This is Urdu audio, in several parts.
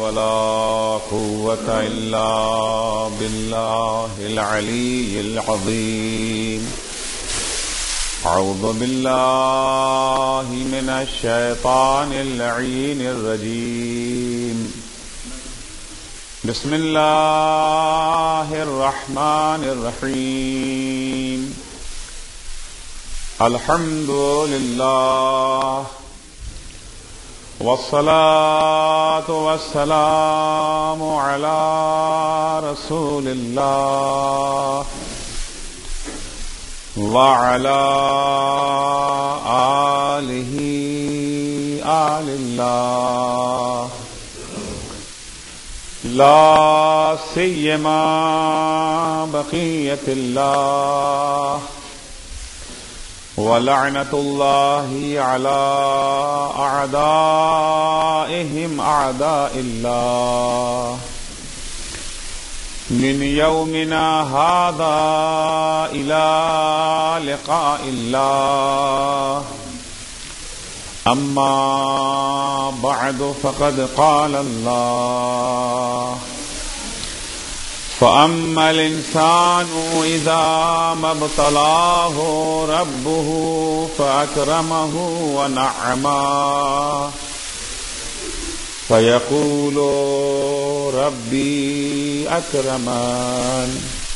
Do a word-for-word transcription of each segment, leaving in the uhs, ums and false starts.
ولا قوة إلا بالله العلي العظيم. أعوذ بالله من الشيطان اللعين الرجيم. بسم الله الرحمن الرحيم. الحمد لله والصلاة والسلام على رسول الله وعلى آله آل الله لا سيما بقية الله ولعنة الله على أعدائهم أعداء الله من يومنا هذا إلى لقاء الله. أما بعد فقد قال الله: فأما الإنسان إذا ما ابتلاه ربه فأكرمه ونعمه فيقول ربي أكرمن.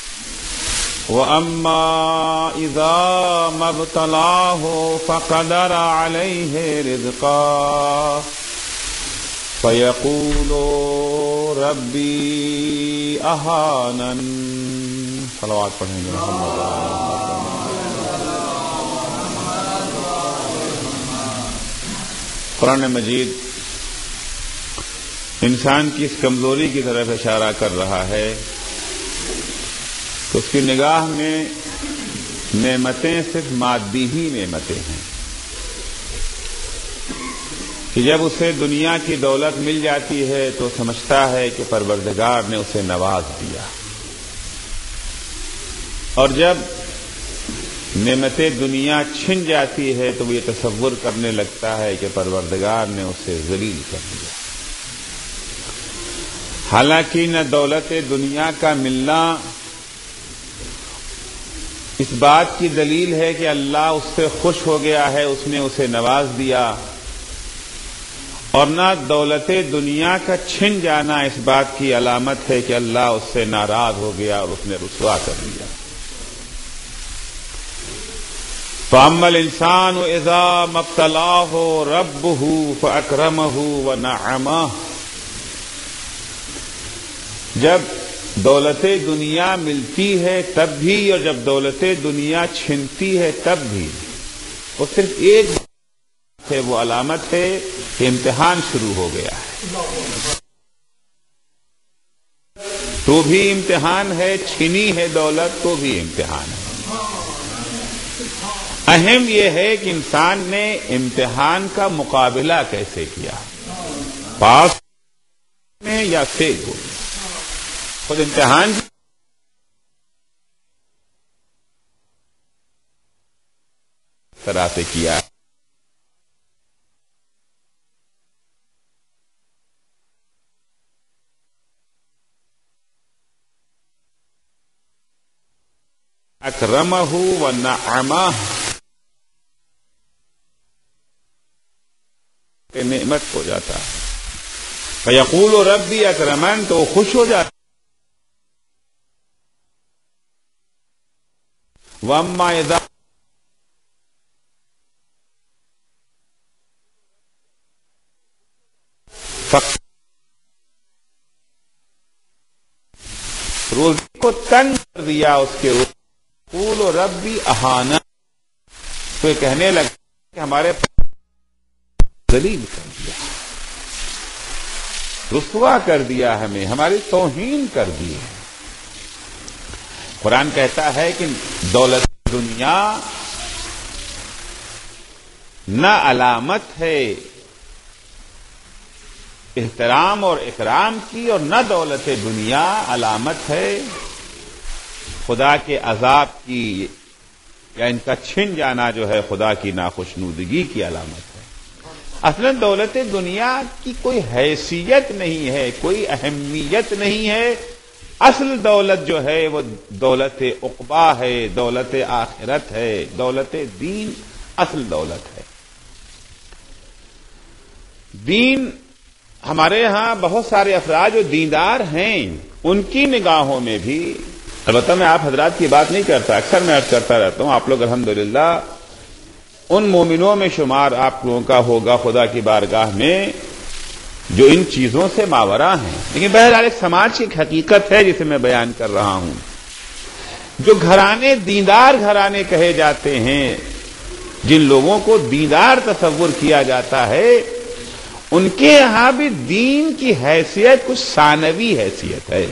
وأما إذا ما ابتلاه فقدر عليه رزقه فيقول ربي أهانن. صلوات پڑھیں گے. قرآن مجید انسان کی اس کمزوری کی طرف اشارہ کر رہا ہے کہ اس کی نگاہ میں نعمتیں صرف مادی ہی نعمتیں ہیں، کہ جب اسے دنیا کی دولت مل جاتی ہے تو سمجھتا ہے کہ پروردگار نے اسے نواز دیا، اور جب نعمتیں دنیا چھن جاتی ہے تو وہ یہ تصور کرنے لگتا ہے کہ پروردگار نے اسے ذلیل کر دیا. حالانکہ نہ دولت دنیا کا ملنا اس بات کی دلیل ہے کہ اللہ اس سے خوش ہو گیا ہے، اس نے اسے نواز دیا، اور نہ دولت دنیا کا چھن جانا اس بات کی علامت ہے کہ اللہ اس سے ناراض ہو گیا اور اس نے رسوا کر دیا. فَأَمَّا الْإِنسَانُ إِذَا مَا ابْتَلَاهُ رَبُّهُ فَأَكْرَمَهُ وَنَعَّمَهُ. جب دولت دنیا ملتی ہے تب بھی اور جب دولت دنیا چھنتی ہے تب بھی وہ صرف ایک ہے، وہ علامت ہے کہ امتحان شروع ہو گیا ہے. تو بھی امتحان ہے، چھنی ہے دولت تو بھی امتحان ہے. اہم یہ ہے کہ انسان نے امتحان کا مقابلہ کیسے کیا، پاس میں یا فیل ہو. خود امتحان طرح سے کیا. اکرمہ ونعمہ، نعمت ہو جاتا ہے. فیقول ربی اکرمن، تو وہ خوش ہو جاتا. واما اذا روزی کو تنگ کر دیا اس کے اوپر، قول ربی اہانا، تو یہ کہنے لگا کہ ہمارے ذلیل کر دیا، رسوا کر دیا، ہمیں ہماری توہین کر دی. قرآن کہتا ہے کہ دولت دنیا نہ علامت ہے احترام اور اکرام کی، اور نہ دولت دنیا علامت ہے خدا کے عذاب کی یا ان کا چھن جانا جو ہے خدا کی ناخوشنودگی کی علامت ہے. اصلا دولت دنیا کی کوئی حیثیت نہیں ہے، کوئی اہمیت نہیں ہے. اصل دولت جو ہے وہ دولت عقبا ہے، دولت آخرت ہے، دولت دین اصل دولت ہے. دین ہمارے ہاں بہت سارے افراد جو دیندار ہیں ان کی نگاہوں میں بھی، البتہ میں آپ حضرات کی بات نہیں کرتا، اکثر میں عرض کرتا رہتا ہوں، آپ لوگ الحمدللہ ان مومنوں میں شمار آپ لوگوں کا ہوگا خدا کی بارگاہ میں جو ان چیزوں سے ماورا ہیں. لیکن بہرحال ایک سماج کی ایک حقیقت ہے جسے میں بیان کر رہا ہوں. جو گھرانے دیندار گھرانے کہے جاتے ہیں، جن لوگوں کو دیندار تصور کیا جاتا ہے، ان کے یہاں بھی دین کی حیثیت کچھ ثانوی حیثیت ہے.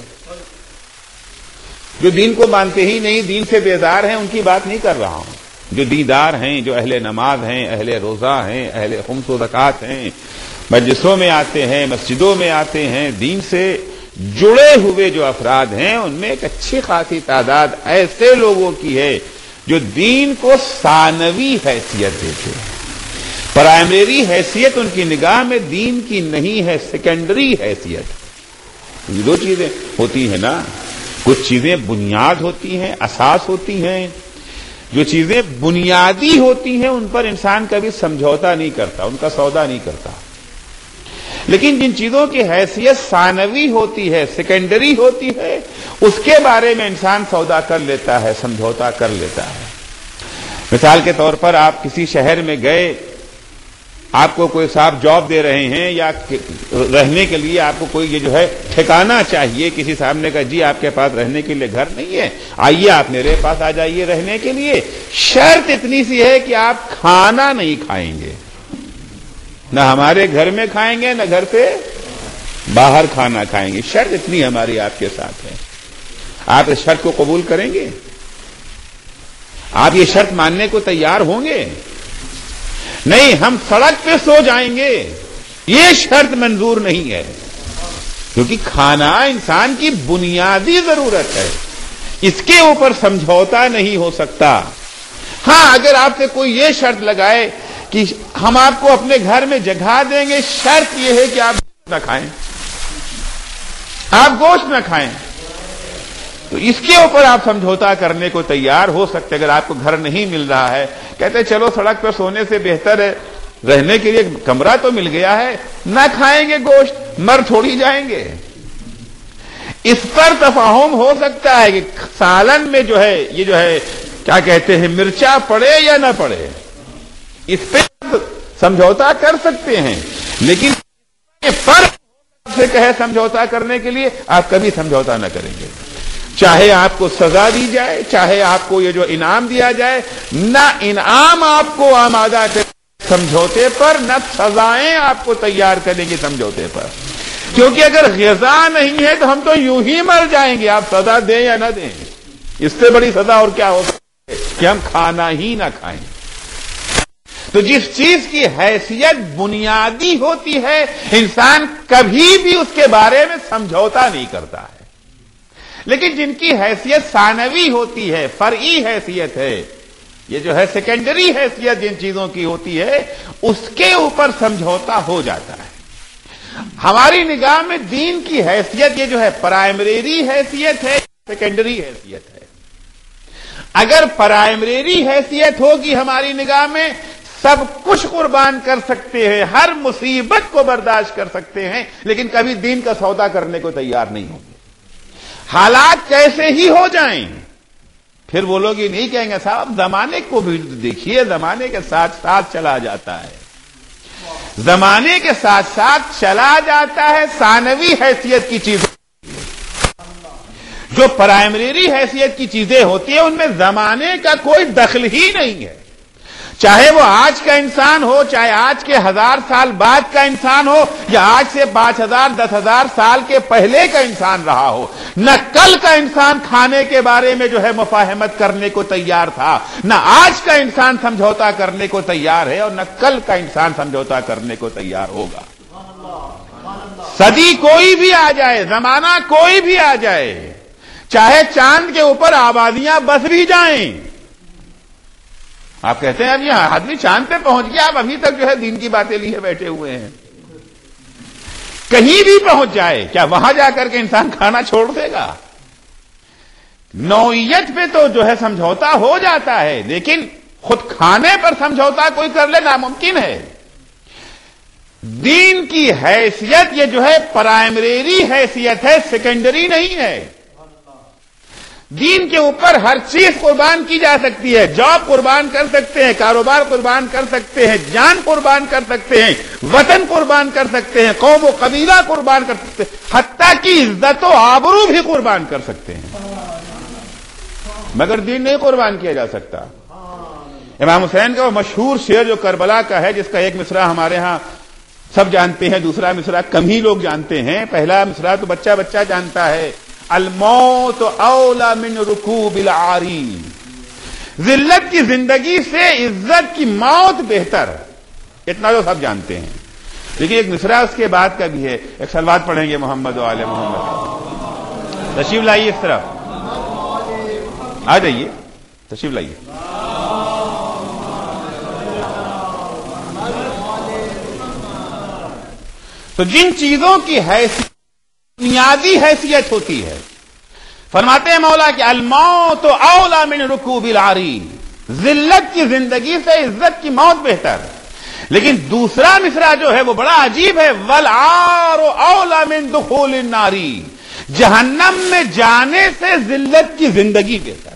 جو دین کو مانتے ہی نہیں، دین سے بیزار ہیں، ان کی بات نہیں کر رہا ہوں. جو دیندار ہیں، جو اہل نماز ہیں، اہل روزہ ہیں، اہل خمس و زکوٰۃ ہیں، مجلسوں میں آتے ہیں، مسجدوں میں آتے ہیں، دین سے جڑے ہوئے جو افراد ہیں، ان میں ایک اچھی خاصی تعداد ایسے لوگوں کی ہے جو دین کو ثانوی حیثیت دیتے ہیں. پرائمری حیثیت ان کی نگاہ میں دین کی نہیں ہے، سیکنڈری حیثیت. یہ دو چیزیں ہوتی ہیں نا، کچھ چیزیں بنیاد ہوتی ہیں، اساس ہوتی ہیں. جو چیزیں بنیادی ہوتی ہیں ان پر انسان کبھی سمجھوتا نہیں کرتا، ان کا سودا نہیں کرتا. لیکن جن چیزوں کی حیثیت ثانوی ہوتی ہے، سیکنڈری ہوتی ہے، اس کے بارے میں انسان سودا کر لیتا ہے، سمجھوتا کر لیتا ہے. مثال کے طور پر آپ کسی شہر میں گئے، آپ کو کوئی صاحب جاب دے رہے ہیں یا رہنے کے لیے آپ کو کوئی یہ جو ہے ٹھکانہ چاہیے. کسی صاحب نے کہا جی آپ کے پاس رہنے کے لیے گھر نہیں ہے، آئیے آپ میرے پاس آ جائیے رہنے کے لیے. شرط اتنی سی ہے کہ آپ کھانا نہیں کھائیں گے، نہ ہمارے گھر میں کھائیں گے، نہ گھر سے باہر کھانا کھائیں گے. شرط اتنی ہماری آپ کے ساتھ ہے. آپ اس شرط کو قبول کریں گے؟ آپ یہ شرط ماننے کو تیار ہوں گے؟ نہیں، ہم سڑک پہ سو جائیں گے، یہ شرط منظور نہیں ہے. کیونکہ کھانا انسان کی بنیادی ضرورت ہے، اس کے اوپر سمجھوتا نہیں ہو سکتا. ہاں، اگر آپ سے کوئی یہ شرط لگائے کہ ہم آپ کو اپنے گھر میں جگہ دیں گے، شرط یہ ہے کہ آپ نہ کھائیں، آپ گوشت نہ کھائیں، تو اس کے اوپر آپ سمجھوتا کرنے کو تیار ہو سکتے. اگر آپ کو گھر نہیں مل رہا ہے، کہتے چلو سڑک پر سونے سے بہتر ہے رہنے کے لیے کمرہ تو مل گیا ہے، نہ کھائیں گے گوشت، مر تھوڑی جائیں گے. اس پر تفاہم ہو سکتا ہے کہ سالن میں جو ہے یہ جو ہے کیا کہتے ہیں مرچا پڑے یا نہ پڑے، اس پہ سمجھوتا کر سکتے ہیں. لیکن فرق سے کہے سمجھوتا کرنے کے لیے، آپ کبھی سمجھوتا نہ کریں گے. چاہے آپ کو سزا دی جائے، چاہے آپ کو یہ جو انعام دیا جائے، نہ انعام آپ کو آمادہ کرے سمجھوتے پر، نہ سزائیں آپ کو تیار کریں گے سمجھوتے پر. کیونکہ اگر غذا نہیں ہے تو ہم تو یوں ہی مر جائیں گے، آپ سزا دیں یا نہ دیں. اس سے بڑی سزا اور کیا ہو سکتی ہے کہ ہم کھانا ہی نہ کھائیں. تو جس چیز کی حیثیت بنیادی ہوتی ہے، انسان کبھی بھی اس کے بارے میں سمجھوتا نہیں کرتا ہے. لیکن جن کی حیثیت ثانوی ہوتی ہے، فرعی حیثیت ہے، یہ جو ہے سیکنڈری حیثیت جن چیزوں کی ہوتی ہے، اس کے اوپر سمجھوتا ہو جاتا ہے. ہماری نگاہ میں دین کی حیثیت یہ جو ہے پرائمری حیثیت ہے، سیکنڈری حیثیت ہے. اگر پرائمری حیثیت ہوگی ہماری نگاہ میں، سب کچھ قربان کر سکتے ہیں، ہر مصیبت کو برداشت کر سکتے ہیں، لیکن کبھی دین کا سودا کرنے کو تیار نہیں ہوں گے. حالات کیسے ہی ہو جائیں، پھر وہ لوگ یہ نہیں کہیں گے صاحب زمانے کو بھی دیکھیے، زمانے کے ساتھ ساتھ چلا جاتا ہے، زمانے کے ساتھ ساتھ چلا جاتا ہے. ثانوی حیثیت کی چیزیں، جو پرائمری حیثیت کی چیزیں ہوتی ہیں، ان میں زمانے کا کوئی دخل ہی نہیں ہے. چاہے وہ آج کا انسان ہو، چاہے آج کے ہزار سال بعد کا انسان ہو، یا آج سے پانچ ہزار دس ہزار سال کے پہلے کا انسان رہا ہو، نہ کل کا انسان کھانے کے بارے میں جو ہے مفاہمت کرنے کو تیار تھا، نہ آج کا انسان سمجھوتا کرنے کو تیار ہے، اور نہ کل کا انسان سمجھوتا کرنے کو تیار ہوگا. صدی کوئی بھی آ جائے، زمانہ کوئی بھی آ جائے، چاہے چاند کے اوپر آبادیاں بس بھی جائیں، آپ کہتے ہیں اب یہ آدمی چاند پہ پہنچ گیا، آپ ابھی تک جو ہے دین کی باتیں لیے بیٹھے ہوئے ہیں. کہیں بھی پہنچ جائے کیا وہاں جا کر کے انسان کھانا چھوڑ دے گا؟ نوعیت پہ تو جو ہے سمجھوتا ہو جاتا ہے، لیکن خود کھانے پر سمجھوتا کوئی کر لے ناممکن ہے. دین کی حیثیت یہ جو ہے پرائمری حیثیت ہے، سیکنڈری نہیں ہے. دین کے اوپر ہر چیز قربان کی جا سکتی ہے. جاب قربان کر سکتے ہیں، کاروبار قربان کر سکتے ہیں، جان قربان کر سکتے ہیں، وطن قربان کر سکتے ہیں، قوم و قبیلہ قربان کر سکتے ہیں، حتیٰ کہ عزت و آبرو بھی قربان کر سکتے ہیں، مگر دین نہیں قربان کیا جا سکتا. امام حسین کا وہ مشہور شعر جو کربلا کا ہے، جس کا ایک مصرع ہمارے ہاں سب جانتے ہیں، دوسرا مصرع کم ہی لوگ جانتے ہیں. پہلا مصرع تو بچہ بچہ جانتا ہے، الموت اولا من رکوب العاری، ذلت کی زندگی سے عزت کی موت بہتر. اتنا تو سب جانتے ہیں، لیکن ایک مصرع اس کے بعد کا بھی ہے. ایک صلوات پڑھیں گے محمد و آل محمد. تشریف لائیے، اس طرف آ جائیے، تشریف لائیے. تو جن چیزوں کی حیثیت بنیادی حیثیت ہوتی ہے، فرماتے ہیں مولا کہ الموت اولا من رکوب العاری، ذلت کی زندگی سے عزت کی موت بہتر. لیکن دوسرا مصرع جو ہے وہ بڑا عجیب ہے، والعار اولا من دخول النار، جہنم میں جانے سے ذلت کی زندگی بہتر ہے.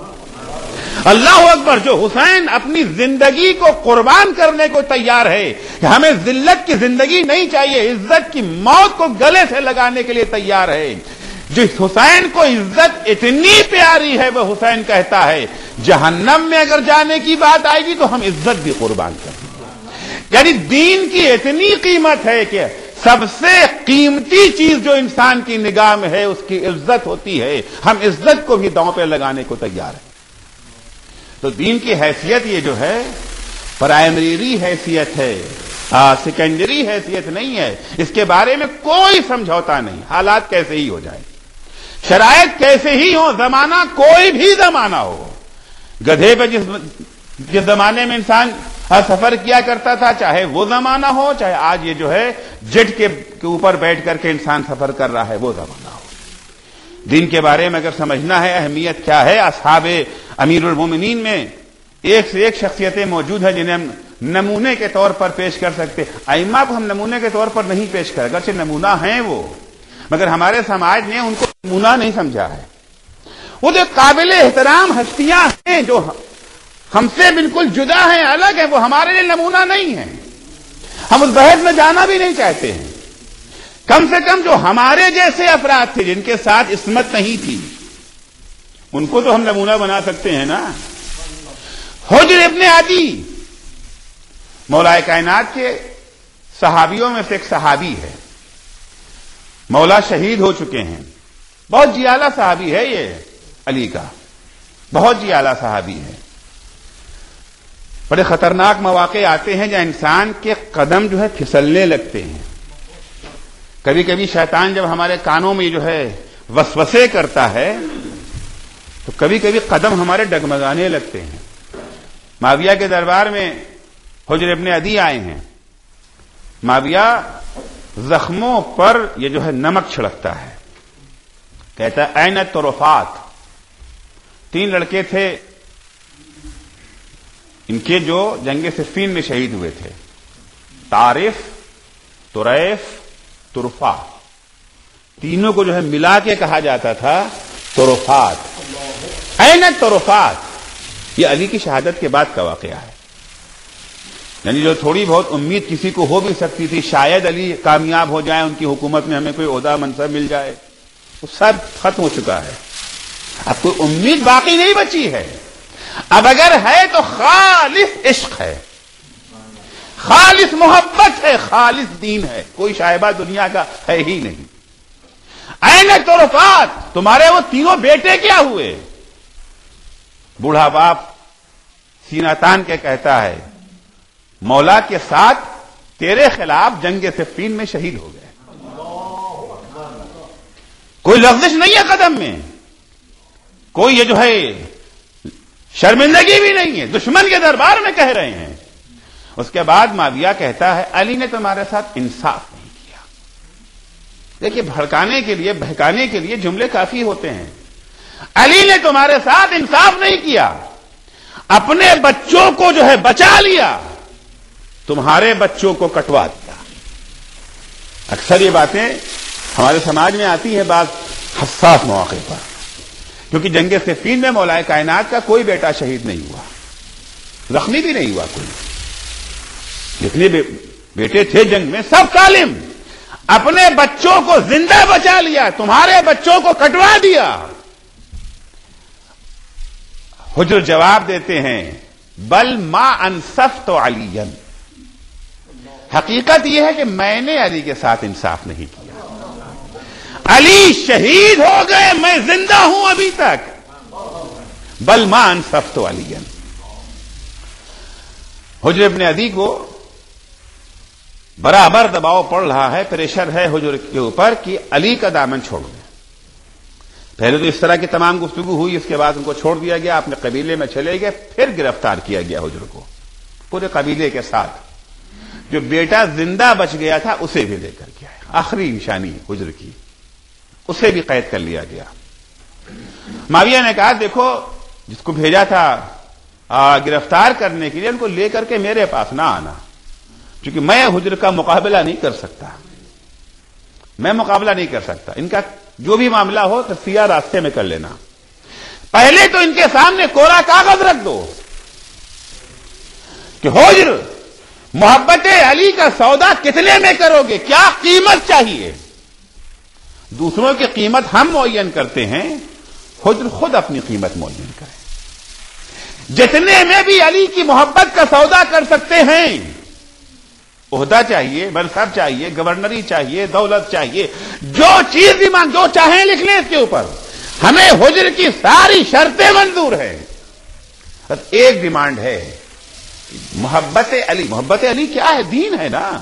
اللہ اکبر. جو حسین اپنی زندگی کو قربان کرنے کو تیار ہے کہ ہمیں ذلت کی زندگی نہیں چاہیے، عزت کی موت کو گلے سے لگانے کے لیے تیار ہے. جو حسین کو عزت اتنی پیاری ہے، وہ حسین کہتا ہے جہنم میں اگر جانے کی بات آئے گی تو ہم عزت بھی قربان کریں گے. یعنی دین کی اتنی قیمت ہے کہ سب سے قیمتی چیز جو انسان کی نگاہ میں ہے اس کی عزت ہوتی ہے. ہم عزت کو بھی داؤں پہ لگانے کو تیار ہیں. تو دین کی حیثیت یہ جو ہے پرائمری حیثیت ہے، سیکنڈری حیثیت نہیں ہے. اس کے بارے میں کوئی سمجھوتا نہیں. حالات کیسے ہی ہو جائیں، شرائط کیسے ہی ہو، زمانہ کوئی بھی زمانہ ہو. گدھے پہ جس جس زمانے میں انسان سفر کیا کرتا تھا، چاہے وہ زمانہ ہو، چاہے آج یہ جو ہے جٹ کے اوپر بیٹھ کر کے انسان سفر کر رہا ہے، وہ زمانہ ہو. دین کے بارے میں اگر سمجھنا ہے اہمیت کیا ہے، اصحاب امیر المومنین میں ایک سے ایک شخصیتیں موجود ہیں جنہیں ہم نمونے کے طور پر پیش کر سکتے. ائمہ کو ہم نمونے کے طور پر نہیں پیش کر، اگرچہ نمونہ ہیں وہ، مگر ہمارے سماج نے ان کو نمونہ نہیں سمجھا ہے. وہ جو قابل احترام ہستیاں ہیں، جو ہم سے بالکل جدا ہیں، الگ ہیں، وہ ہمارے لیے نمونہ نہیں ہیں. ہم اس بحث میں جانا بھی نہیں چاہتے ہیں. کم سے کم جو ہمارے جیسے افراد تھے جن کے ساتھ عصمت نہیں تھی، ان کو تو ہم نمونہ بنا سکتے ہیں نا. حجر ابن عدی مولا کائنات کے صحابیوں میں سے ایک صحابی ہے. مولا شہید ہو چکے ہیں. بہت جی اعلیٰ صحابی ہے یہ علی کا، بہت جی اعلیٰ صحابی ہے. بڑے خطرناک مواقع آتے ہیں جہاں انسان کے قدم جو ہے پھسلنے لگتے ہیں. کبھی کبھی شیطان جب ہمارے کانوں میں جو ہے وسوسے کرتا ہے تو کبھی کبھی قدم ہمارے ڈگمگانے لگتے ہیں. معاویہ کے دربار میں حجر ابن عدی آئے ہیں. معاویہ زخموں پر یہ جو ہے نمک چھڑکتا ہے، کہتا ہے این طرفات. تین لڑکے تھے ان کے جو جنگ صفین میں شہید ہوئے تھے، طارف، طریف، طرفا. تینوں کو جو ہے ملا کے کہا جاتا تھا طرفات. این طرفات یہ علی کی شہادت کے بعد کا واقعہ ہے. یعنی جو تھوڑی بہت امید کسی کو ہو بھی سکتی تھی شاید علی کامیاب ہو جائیں، ان کی حکومت میں ہمیں کوئی عہدہ منصب مل جائے، وہ سب ختم ہو چکا ہے. اب کوئی امید باقی نہیں بچی ہے. اب اگر ہے تو خالص عشق ہے، خالص محبت ہے، خالص دین ہے، کوئی شائبہ دنیا کا ہے ہی نہیں. این طرفات تمہارے وہ تینوں بیٹے کیا ہوئے؟ بوڑھا باپ سینہ تان کے کہتا ہے مولا کے ساتھ تیرے خلاف جنگ صفین میں شہید ہو گئے. کوئی لفظش نہیں ہے قدم میں، کوئی یہ جو ہے شرمندگی بھی نہیں ہے، دشمن کے دربار میں کہہ رہے ہیں۔ اس کے بعد معاویہ کہتا ہے علی نے تمہارے ساتھ انصاف نہیں کیا۔ دیکھیے بھڑکانے کے لیے بہکانے کے لیے جملے کافی ہوتے ہیں۔ علی نے تمہارے ساتھ انصاف نہیں کیا، اپنے بچوں کو جو ہے بچا لیا، تمہارے بچوں کو کٹوا دیا۔ اکثر یہ باتیں ہمارے سماج میں آتی ہے بعض حساس مواقع پر، کیونکہ جنگ صفین میں مولا کائنات کا کوئی بیٹا شہید نہیں ہوا، زخمی بھی نہیں ہوا کوئی، جتنے بیٹے تھے جنگ میں سب سالم، اپنے بچوں کو زندہ بچا لیا، تمہارے بچوں کو کٹوا دیا۔ حجر جواب دیتے ہیں بل ما انصفت علیًا، حقیقت یہ ہے کہ میں نے علی کے ساتھ انصاف نہیں کیا، علی شہید ہو گئے، میں زندہ ہوں ابھی تک، بل ما انصفت علیًا۔ حجر ابن عدی کو برابر دباؤ پڑ رہا ہے، پریشر ہے حجر کے اوپر کہ علی کا دامن چھوڑ دیں۔ پہلے تو اس طرح کی تمام گفتگو ہوئی، اس کے بعد ان کو چھوڑ دیا گیا، اپنے قبیلے میں چلے گئے، پھر گرفتار کیا گیا حجر کو پورے قبیلے کے ساتھ۔ جو بیٹا زندہ بچ گیا تھا اسے بھی لے کر کے آئے، آخری نشانی حجر کی، اسے بھی قید کر لیا گیا۔ معاویہ نے کہا دیکھو جس کو بھیجا تھا گرفتار کرنے کے لیے ان کو لے کر کے میرے پاس نہ آنا، کیونکہ میں حجر کا مقابلہ نہیں کر سکتا، میں مقابلہ نہیں کر سکتا، ان کا جو بھی معاملہ ہو تو سیاہ راستے میں کر لینا، پہلے تو ان کے سامنے کوڑا کاغذ رکھ دو کہ حجر محبت علی کا سودا کتنے میں کرو گے، کیا قیمت چاہیے؟ دوسروں کی قیمت ہم معین کرتے ہیں، حجر خود اپنی قیمت معین کریں، جتنے میں بھی علی کی محبت کا سودا کر سکتے ہیں، عہدہ چاہیے، منصب چاہیے، گورنری چاہیے، دولت چاہیے، جو چیز بھی مانگ جو چاہیں لکھ لیں اس کے اوپر، ہمیں حجر کی ساری شرطیں منظور ہیں، بس ایک ڈیمانڈ ہے محبت علی۔ محبت علی کیا ہے؟ دین ہے نا،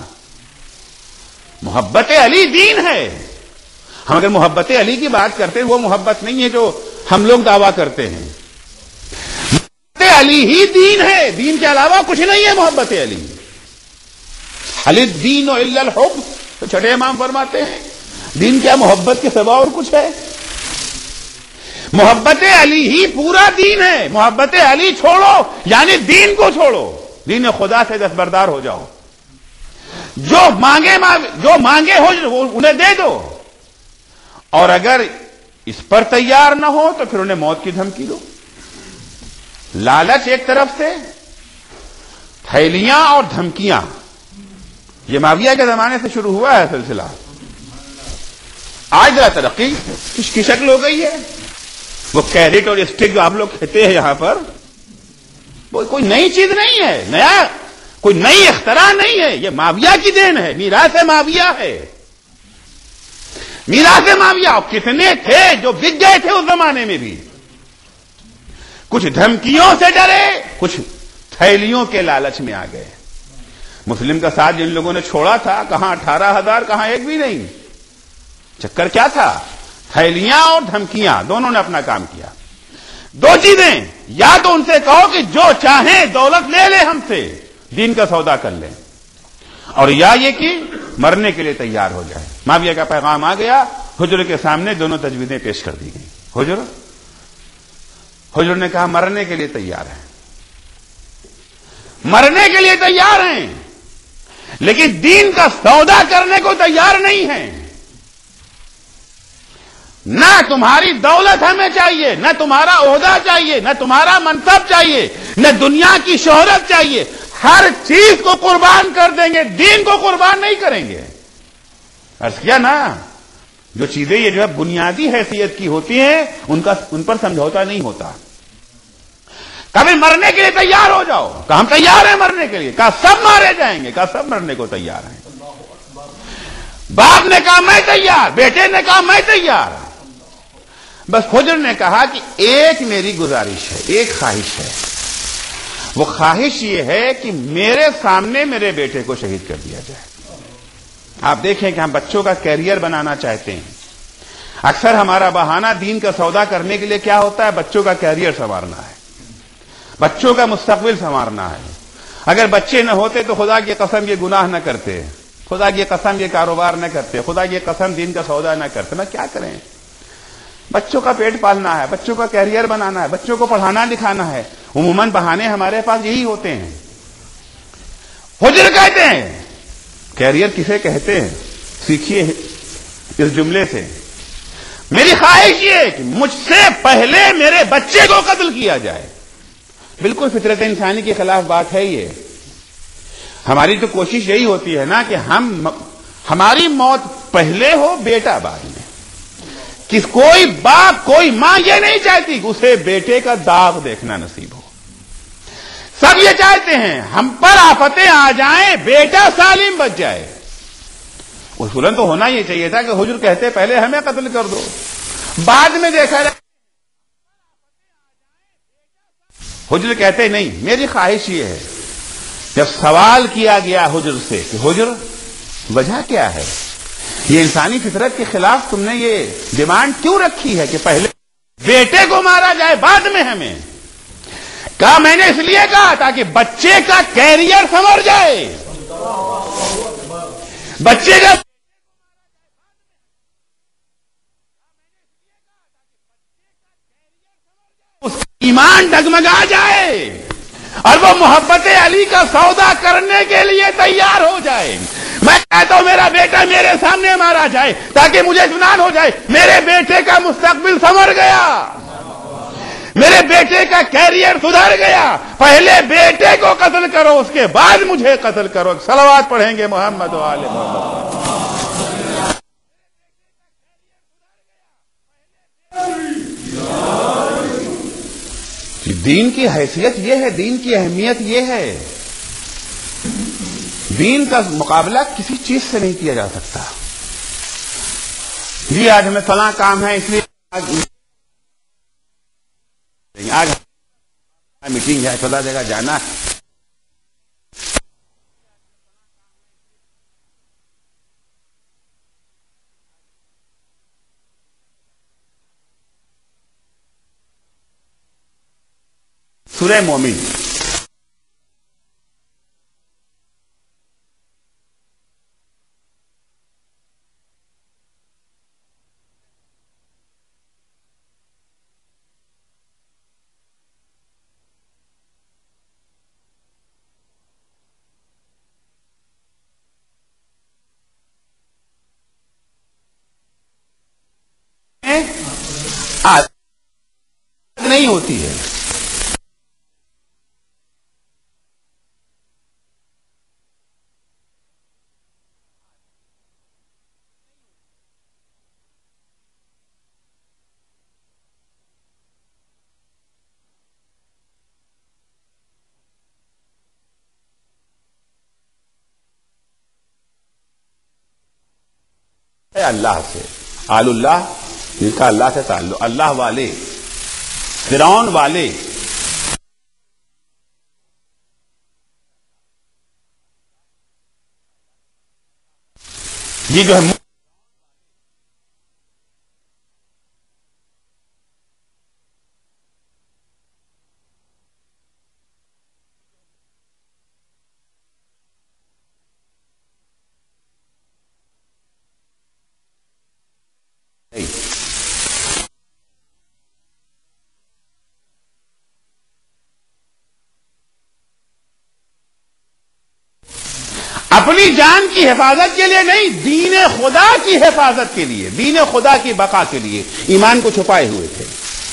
محبت علی دین ہے۔ ہم اگر محبت علی کی بات کرتے ہیں وہ محبت نہیں ہے جو ہم لوگ دعویٰ کرتے ہیں، محبت علی ہی دین ہے، دین کے علاوہ کچھ نہیں ہے محبت علی۔ علی الدین الا الحب، تو چھٹے امام فرماتے ہیں دین کیا محبت کے سوا اور کچھ ہے؟ محبت علی ہی پورا دین ہے، محبت علی چھوڑو یعنی دین کو چھوڑو، دین خدا سے دستبردار ہو جاؤ، جو مانگے جو مانگے ہو انہیں دے دو، اور اگر اس پر تیار نہ ہو تو پھر انہیں موت کی دھمکی دو۔ لالچ ایک طرف سے، تھیلیاں اور دھمکیاں، یہ معاویہ کے زمانے سے شروع ہوا ہے سلسلہ، آج ذرا ترقی کی شکل ہو گئی ہے۔ وہ کیرٹ اور اسٹک جو آپ لوگ کہتے ہیں یہاں پر، وہ کوئی نئی چیز نہیں ہے، نیا کوئی نئی اختراع نہیں ہے، یہ معاویہ کی دین ہے، میراث معاویہ ہے، میراث معاویہ۔ اور کتنے تھے جو بک گئے تھے اس زمانے میں بھی، کچھ دھمکیوں سے ڈرے، کچھ تھیلیوں کے لالچ میں آ گئے۔ مسلم کا ساتھ جن لوگوں نے چھوڑا تھا، کہاں اٹھارہ ہزار، کہاں ایک بھی نہیں، چکر کیا تھا؟ تھیلیاں اور دھمکیاں، دونوں نے اپنا کام کیا۔ دو چیزیں، یا تو ان سے کہو کہ جو چاہیں دولت لے لے ہم سے، دین کا سودا کر لیں، اور یا یہ کہ مرنے کے لیے تیار ہو جائے۔ معاویہ کا پیغام آ گیا، حجر کے سامنے دونوں تجویزیں پیش کر دی گئی۔ حجر حجر نے کہا مرنے کے لیے تیار ہیں، مرنے کے لیے تیار ہیں، لیکن دین کا سودا کرنے کو تیار نہیں ہیں۔ نہ تمہاری دولت ہمیں چاہیے، نہ تمہارا عہدہ چاہیے، نہ تمہارا منصب چاہیے، نہ دنیا کی شہرت چاہیے، ہر چیز کو قربان کر دیں گے، دین کو قربان نہیں کریں گے۔ عرض کیا نا، جو چیزیں یہ جو ہے بنیادی حیثیت کی ہوتی ہیں ان کا ان پر سمجھوتا نہیں ہوتا۔ کبھی مرنے کے لیے تیار ہو جاؤ، کہا ہم تیار ہیں مرنے کے لیے، کہا سب مارے جائیں گے، کہا سب مرنے کو تیار ہیں۔ باپ نے کہا میں تیار، بیٹے نے کہا میں تیار۔ بس حجر نے کہا کہ ایک میری گزارش ہے، ایک خواہش ہے، وہ خواہش یہ ہے کہ میرے سامنے میرے بیٹے کو شہید کر دیا جائے۔ آپ دیکھیں کہ ہم بچوں کا کیریئر بنانا چاہتے ہیں، اکثر ہمارا بہانہ دین کا سودا کرنے کے لیے کیا ہوتا ہے؟ بچوں کا کیریئر سنوارنا ہے، بچوں کا مستقبل سنوارنا ہے. اگر بچے نہ ہوتے تو خدا کی قسم یہ گناہ نہ کرتے, خدا کی قسم یہ کاروبار نہ کرتے, خدا کی قسم دین کا سودا نہ کرتے. میں کیا کریں؟ بچوں کا پیٹ پالنا ہے, بچوں کا کیریئر بنانا ہے, بچوں کو پڑھانا لکھانا ہے. عموماً بہانے ہمارے پاس یہی ہوتے ہیں. حجر کہتے ہیں. کیریئر کسے کہتے ہیں سیکھیے اس جملے سے. میری خواہش یہ ہے کہ مجھ سے پہلے میرے بچے کو قتل کیا جائے. بالکل فطرت انسانی کے خلاف بات ہے یہ. ہماری تو کوشش یہی ہوتی ہے نا کہ ہم ہماری موت پہلے ہو, بیٹا بعد میں. کس کوئی باپ کوئی ماں یہ نہیں چاہتی کہ اسے بیٹے کا داغ دیکھنا نصیب ہو. سب یہ چاہتے ہیں ہم پر آفتیں آ جائیں, بیٹا سالم بچ جائے. اصولاً تو ہونا یہ چاہیے تھا کہ حجر کہتے پہلے ہمیں قتل کر دو, بعد میں دیکھا جائے. حجر کہتے نہیں. میری خواہش یہ ہے, جب سوال کیا گیا حجر سے کہ حجر وجہ کیا ہے, یہ انسانی فطرت کے خلاف تم نے یہ ڈیمانڈ کیوں رکھی ہے کہ پہلے بیٹے کو مارا جائے بعد میں ہمیں؟ کہا میں نے اس لیے کہا تاکہ بچے کا کیریئر سنور جائے, بچے کا اس کا ایمان ڈگمگا جائے اور وہ محبت علی کا سودا کرنے کے لیے تیار ہو جائے. میں کہتا ہوں میرا بیٹا میرے سامنے مارا جائے تاکہ مجھے اطمینان ہو جائے میرے بیٹے کا مستقبل سنور گیا, میرے بیٹے کا کیریئر سدھر گیا. پہلے بیٹے کو قتل کرو, اس کے بعد مجھے قتل کرو. صلوات پڑھیں گے محمد و آل محمد. دین کی حیثیت یہ ہے, دین کی اہمیت یہ ہے. دین کا مقابلہ کسی چیز سے نہیں کیا جا سکتا. جی آج ہمیں فلاں کام ہے اس لیے آج آج میٹنگ ہے, فلاں جگہ جانا ہے. سورہ مومن آج نہیں ہوتی ہے. اللہ سے آل اللہ, جن کا اللہ سے تعلق, اللہ والے, فرعون والے, یہ جو ہے اپنی جان کی حفاظت کے لیے نہیں, دین خدا کی حفاظت کے لیے, دین خدا کی بقا کے لیے ایمان کو چھپائے ہوئے تھے.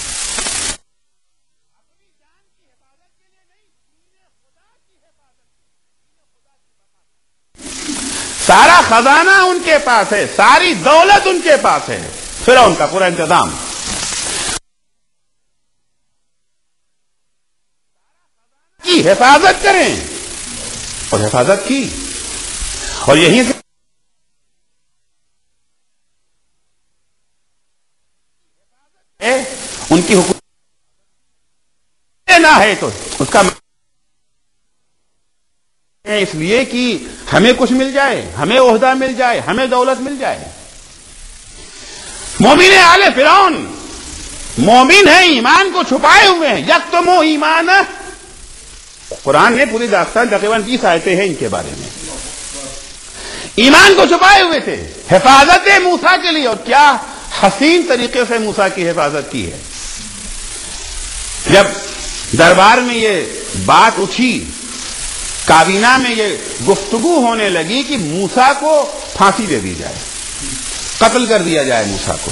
سارا خزانہ ان کے پاس ہے, ساری دولت ان کے پاس ہے, پھر ان کا پورا انتظام. کی حفاظت کریں اور حفاظت کی, اور یہیں سے ان کی حکومت نہ ہے تو اس کا اس لیے کہ ہمیں کچھ مل جائے, ہمیں عہدہ مل جائے, ہمیں دولت مل جائے. مومن آل فرعون مومن ہیں, ایمان کو چھپائے ہوئے ہیں. یکتمو ایمان قرآن نے پوری داستان تقریباً تیس آیتیں ہیں ان کے بارے میں. ایمان کو چھپائے ہوئے تھے حفاظت موسیٰ کے لیے, اور کیا حسین طریقے سے موسیٰ کی حفاظت کی ہے. جب دربار میں یہ بات اٹھی, کابینہ میں یہ گفتگو ہونے لگی کہ موسیٰ کو پھانسی دے دی جائے, قتل کر دیا جائے موسیٰ کو,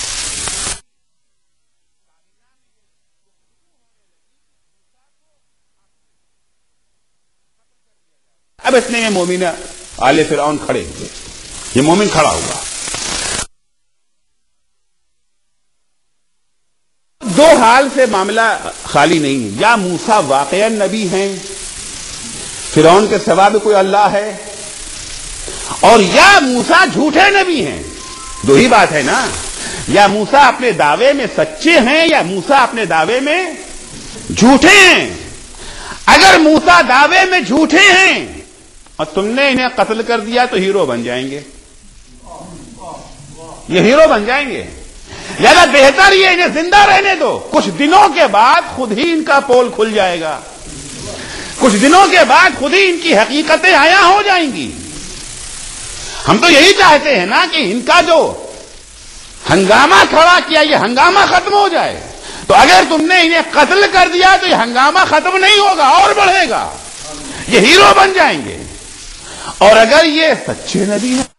اب اتنے میں مومن آل فرعون کھڑے ہوئے, یہ مومن کھڑا ہوا. دو حال سے معاملہ خالی نہیں ہے, یا موسیٰ واقعا نبی ہیں, فرعون کے سوا بھی کوئی اللہ ہے, اور یا موسیٰ جھوٹے نبی ہیں. دو ہی بات ہے نا, یا موسیٰ اپنے دعوے میں سچے ہیں یا موسیٰ اپنے دعوے میں جھوٹے ہیں. اگر موسیٰ دعوے میں جھوٹے ہیں اور تم نے انہیں قتل کر دیا تو ہیرو بن جائیں گے, یہ ہیرو بن جائیں گے. لہذا بہتر یہ انہیں زندہ رہنے دو, کچھ دنوں کے بعد خود ہی ان کا پول کھل جائے گا, کچھ دنوں کے بعد خود ہی ان کی حقیقتیں عیاں ہو جائیں گی. ہم تو یہی چاہتے ہیں نا کہ ان کا جو ہنگامہ کھڑا کیا یہ ہنگامہ ختم ہو جائے. تو اگر تم نے انہیں قتل کر دیا تو یہ ہنگامہ ختم نہیں ہوگا, اور بڑھے گا, یہ ہیرو بن جائیں گے. اور اگر یہ سچے نبی ہیں,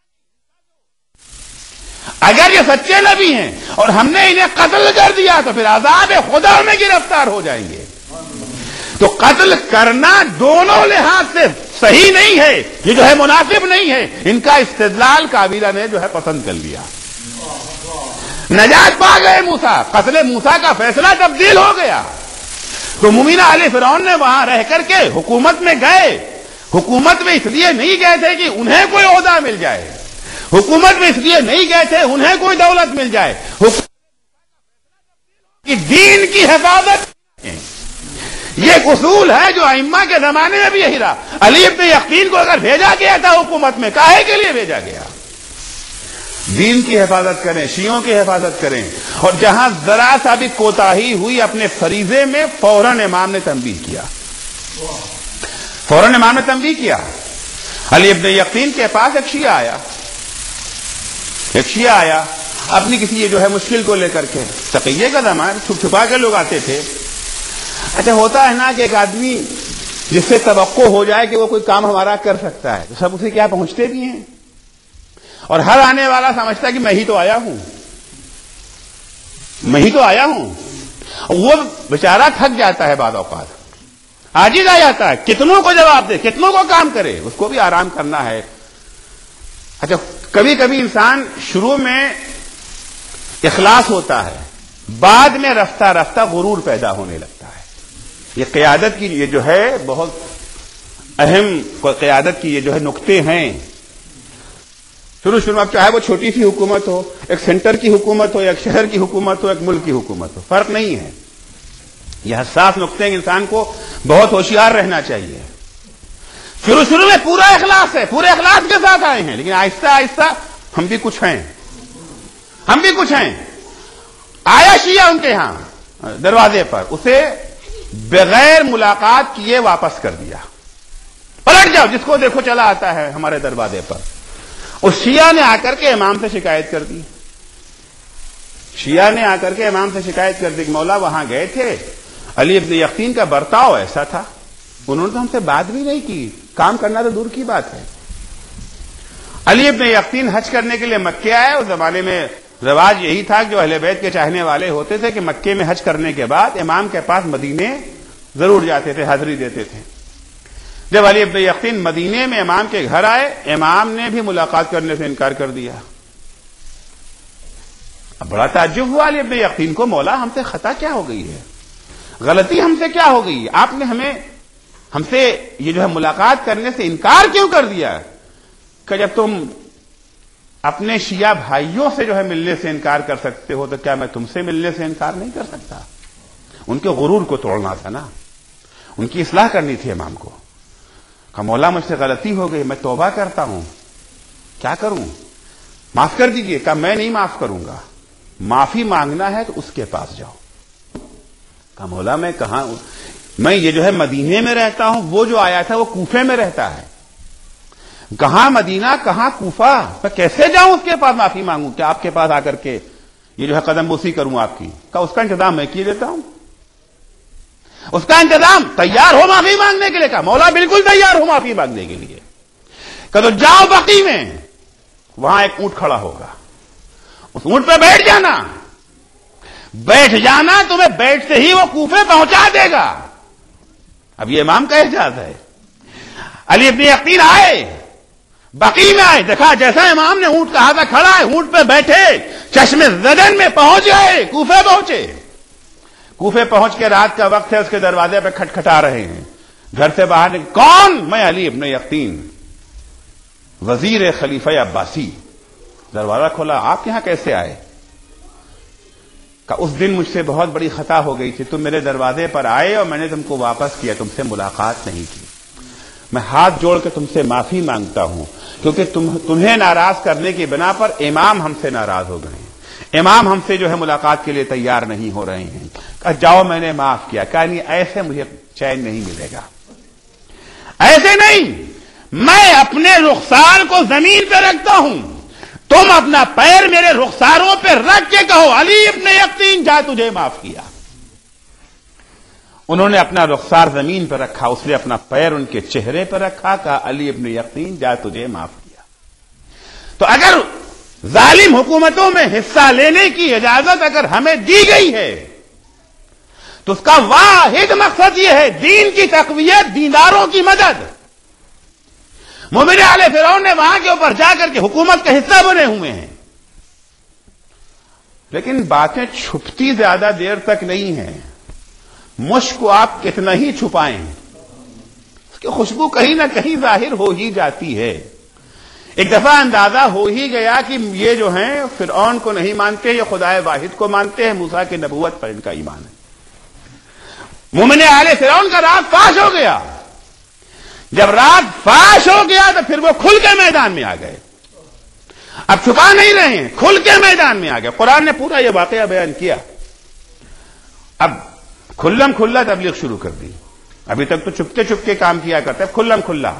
اگر یہ سچے نبی ہیں اور ہم نے انہیں قتل کر دیا تو پھر عذاب خدا میں گرفتار ہو جائیں گے. تو قتل کرنا دونوں لحاظ سے صحیح نہیں ہے, یہ جو ہے مناسب نہیں ہے. ان کا استدلال کابینہ نے جو ہے پسند کر لیا, نجات پا گئے موسیٰ, قتل موسیٰ کا فیصلہ تبدیل ہو گیا. تو مومنہ آل فرعون نے وہاں رہ کر کے حکومت میں گئے. حکومت میں اس لیے نہیں گئے تھے کہ انہیں کوئی عہدہ مل جائے, حکومت میں اس لیے نہیں گئے تھے انہیں کوئی دولت مل جائے, کہ دین کی حفاظت. یہ ایک اصول ہے جو ائمہ کے زمانے میں بھی یہی رہا. علی ابن یقین کو اگر بھیجا گیا تھا حکومت میں, کاہے کے لیے بھیجا گیا؟ دین کی حفاظت کریں, شیعوں کی حفاظت کریں. اور جہاں ذرا سا بھی کوتاہی ہوئی اپنے فریضے میں فوراً امام نے تنبیہ کیا, فوراً امام نے تنبیہ کیا. علی ابن یقین کے پاس ایک شیعہ آیا, ایک شیعہ آیا اپنی کسی یہ جو ہے مشکل کو لے کر کے. تقیہ کا زمانہ, چھپ چھپا کے لوگ آتے تھے. اچھا ہوتا ہے نا کہ ایک آدمی جس سے توقع ہو جائے کہ وہ کوئی کام ہمارا کر سکتا ہے تو سب اسے کیا پہنچتے بھی ہیں, اور ہر آنے والا سمجھتا ہے کہ میں ہی تو آیا ہوں, میں ہی تو آیا ہوں. وہ بیچارہ تھک جاتا ہے, بعض اوقات عاجز آ جاتا ہے, کتنوں کو جواب دے, کتنوں کو کام کرے, اس کو بھی آرام کرنا ہے. اچھا کبھی کبھی انسان شروع میں اخلاص ہوتا ہے, بعد میں رفتہ رفتہ غرور پیدا ہونے لگتا ہے. یہ قیادت کی یہ جو ہے بہت اہم قیادت کی یہ جو ہے نقطے ہیں. شروع شروع میں اب چاہے وہ چھوٹی سی حکومت ہو, ایک سینٹر کی حکومت ہو, ایک شہر کی حکومت ہو, ایک ملک کی حکومت ہو, فرق نہیں ہے. یہ حساس نقطے انسان کو بہت ہوشیار رہنا چاہیے. شروع شروع میں پورا اخلاص ہے, پورے اخلاص کے ساتھ آئے ہیں, لیکن آہستہ آہستہ ہم بھی کچھ ہیں, ہم بھی کچھ ہیں. آیا شیعہ ان کے ہاں دروازے پر, اسے بغیر ملاقات کیے واپس کر دیا. پلٹ جاؤ, جس کو دیکھو چلا آتا ہے ہمارے دروازے پر. اس شیعہ نے آ کر کے امام سے شکایت کر دی, شیعہ نے آ کر کے امام سے شکایت کر دی کہ مولا وہاں گئے تھے, علی ابن یقین کا برتاؤ ایسا تھا, انہوں نے تو ہم سے بات بھی نہیں کی, کام کرنا تو دور کی بات ہے. علی ابن یقین حج کرنے کے لیے مکے آئے. اس زمانے میں رواج یہی تھا کہ جو اہل بیت کے چاہنے والے ہوتے تھے کہ مکے میں حج کرنے کے بعد امام کے پاس مدینے ضرور جاتے تھے, حاضری دیتے تھے. جب علی ابن یقین مدینے میں امام کے گھر آئے, امام نے بھی ملاقات کرنے سے انکار کر دیا. اب بڑا تعجب ہوا علی ابن یقین کو, مولا ہم سے خطا کیا ہو گئی ہے, غلطی ہم سے کیا ہو گئی, آپ نے ہمیں ہم سے یہ جو ہے ملاقات کرنے سے انکار کیوں کر دیا؟ کہ جب تم اپنے شیعہ بھائیوں سے جو ہے ملنے سے انکار کر سکتے ہو تو کیا میں تم سے ملنے سے انکار نہیں کر سکتا؟ ان کے غرور کو توڑنا تھا نا, ان کی اصلاح کرنی تھی امام کو. کہ مولا مجھ سے غلطی ہو گئی, میں توبہ کرتا ہوں, کیا کروں, معاف کر دیجئے. کہ میں نہیں معاف کروں گا, معافی مانگنا ہے تو اس کے پاس جاؤ. کہ مولا میں کہاں, میں یہ جو ہے مدینے میں رہتا ہوں، وہ جو آیا تھا وہ کوفے میں رہتا ہے. کہاں مدینہ کہاں کوفہ، میں کیسے جاؤں اس کے پاس معافی مانگوں؟ کہ آپ کے پاس آ کر کے یہ جو ہے قدم بوسی کروں آپ کی؟ کہ اس کا انتظام میں کیے دیتا ہوں. اس کا انتظام تیار ہو معافی مانگنے کے لیے. کہا مولا بالکل تیار ہو معافی مانگنے کے لیے. کہ تو جاؤ بقی میں، وہاں ایک اونٹ کھڑا ہوگا، اس اونٹ پہ بیٹھ جانا. بیٹھ جانا تمہیں بیٹھتے ہی وہ کوفے پہنچا دے گا. اب یہ امام کا اعجاز ہے. علی ابن یقین آئے، بقی میں آئے، دیکھا جیسا امام نے اونٹ کہا تھا کھڑا ہے، اونٹ پہ بیٹھے، چشم زدن میں پہنچ گئے، کوفے پہنچے. کوفے پہنچ کے رات کا وقت ہے، اس کے دروازے پہ کھٹکھٹا رہے ہیں. گھر سے باہر نکل، کون؟ میں علی ابن یقین، وزیر خلیفہ عباسی. دروازہ کھولا، آپ یہاں کیسے آئے؟ کہ اس دن مجھ سے بہت بڑی خطا ہو گئی تھی، تم میرے دروازے پر آئے اور میں نے تم کو واپس کیا، تم سے ملاقات نہیں کی. میں ہاتھ جوڑ کے تم سے معافی مانگتا ہوں، کیونکہ تم تمہیں ناراض کرنے کی بنا پر امام ہم سے ناراض ہو گئے ہیں، امام ہم سے جو ہے ملاقات کے لیے تیار نہیں ہو رہے ہیں. کہ جاؤ میں نے معاف کیا. کہ نہیں، ایسے مجھے چین نہیں ملے گا، ایسے نہیں. میں اپنے رخسار کو زمین پہ رکھتا ہوں، تم اپنا پیر میرے رخساروں پہ رکھ کے کہو علی ابن یقین جا تجھے معاف کیا. انہوں نے اپنا رخسار زمین پہ رکھا، اس نے اپنا پیر ان کے چہرے پہ رکھا، کہا علی ابن یقین جا تجھے معاف کیا. تو اگر ظالم حکومتوں میں حصہ لینے کی اجازت اگر ہمیں دی گئی ہے تو اس کا واحد مقصد یہ ہے دین کی تقویت، دینداروں کی مدد. مومن آل فرعون نے وہاں کے اوپر جا کر کے حکومت کا حصہ بنے ہوئے ہیں. لیکن باتیں چھپتی زیادہ دیر تک نہیں ہیں. مشک کو آپ کتنا ہی چھپائیں، اس کی خوشبو کہیں نہ کہیں ظاہر ہو ہی جاتی ہے. ایک دفعہ اندازہ ہو ہی گیا کہ یہ جو ہیں فرعون کو نہیں مانتے، یہ خدائے واحد کو مانتے ہیں، موسیٰ کی نبوت پر ان کا ایمان ہے. مومن آل فرعون کا راز فاش ہو گیا. جب راز فاش ہو گیا تو پھر وہ کھل کے میدان میں آ گئے. اب چھپا نہیں رہے ہیں، کھل کے میدان میں آ گئے. قرآن نے پورا یہ واقعہ بیان کیا. اب کھلم کھلا تبلیغ شروع کر دی. ابھی تک تو چپتے چپکے کام کیا کرتے، کھلم کھلا.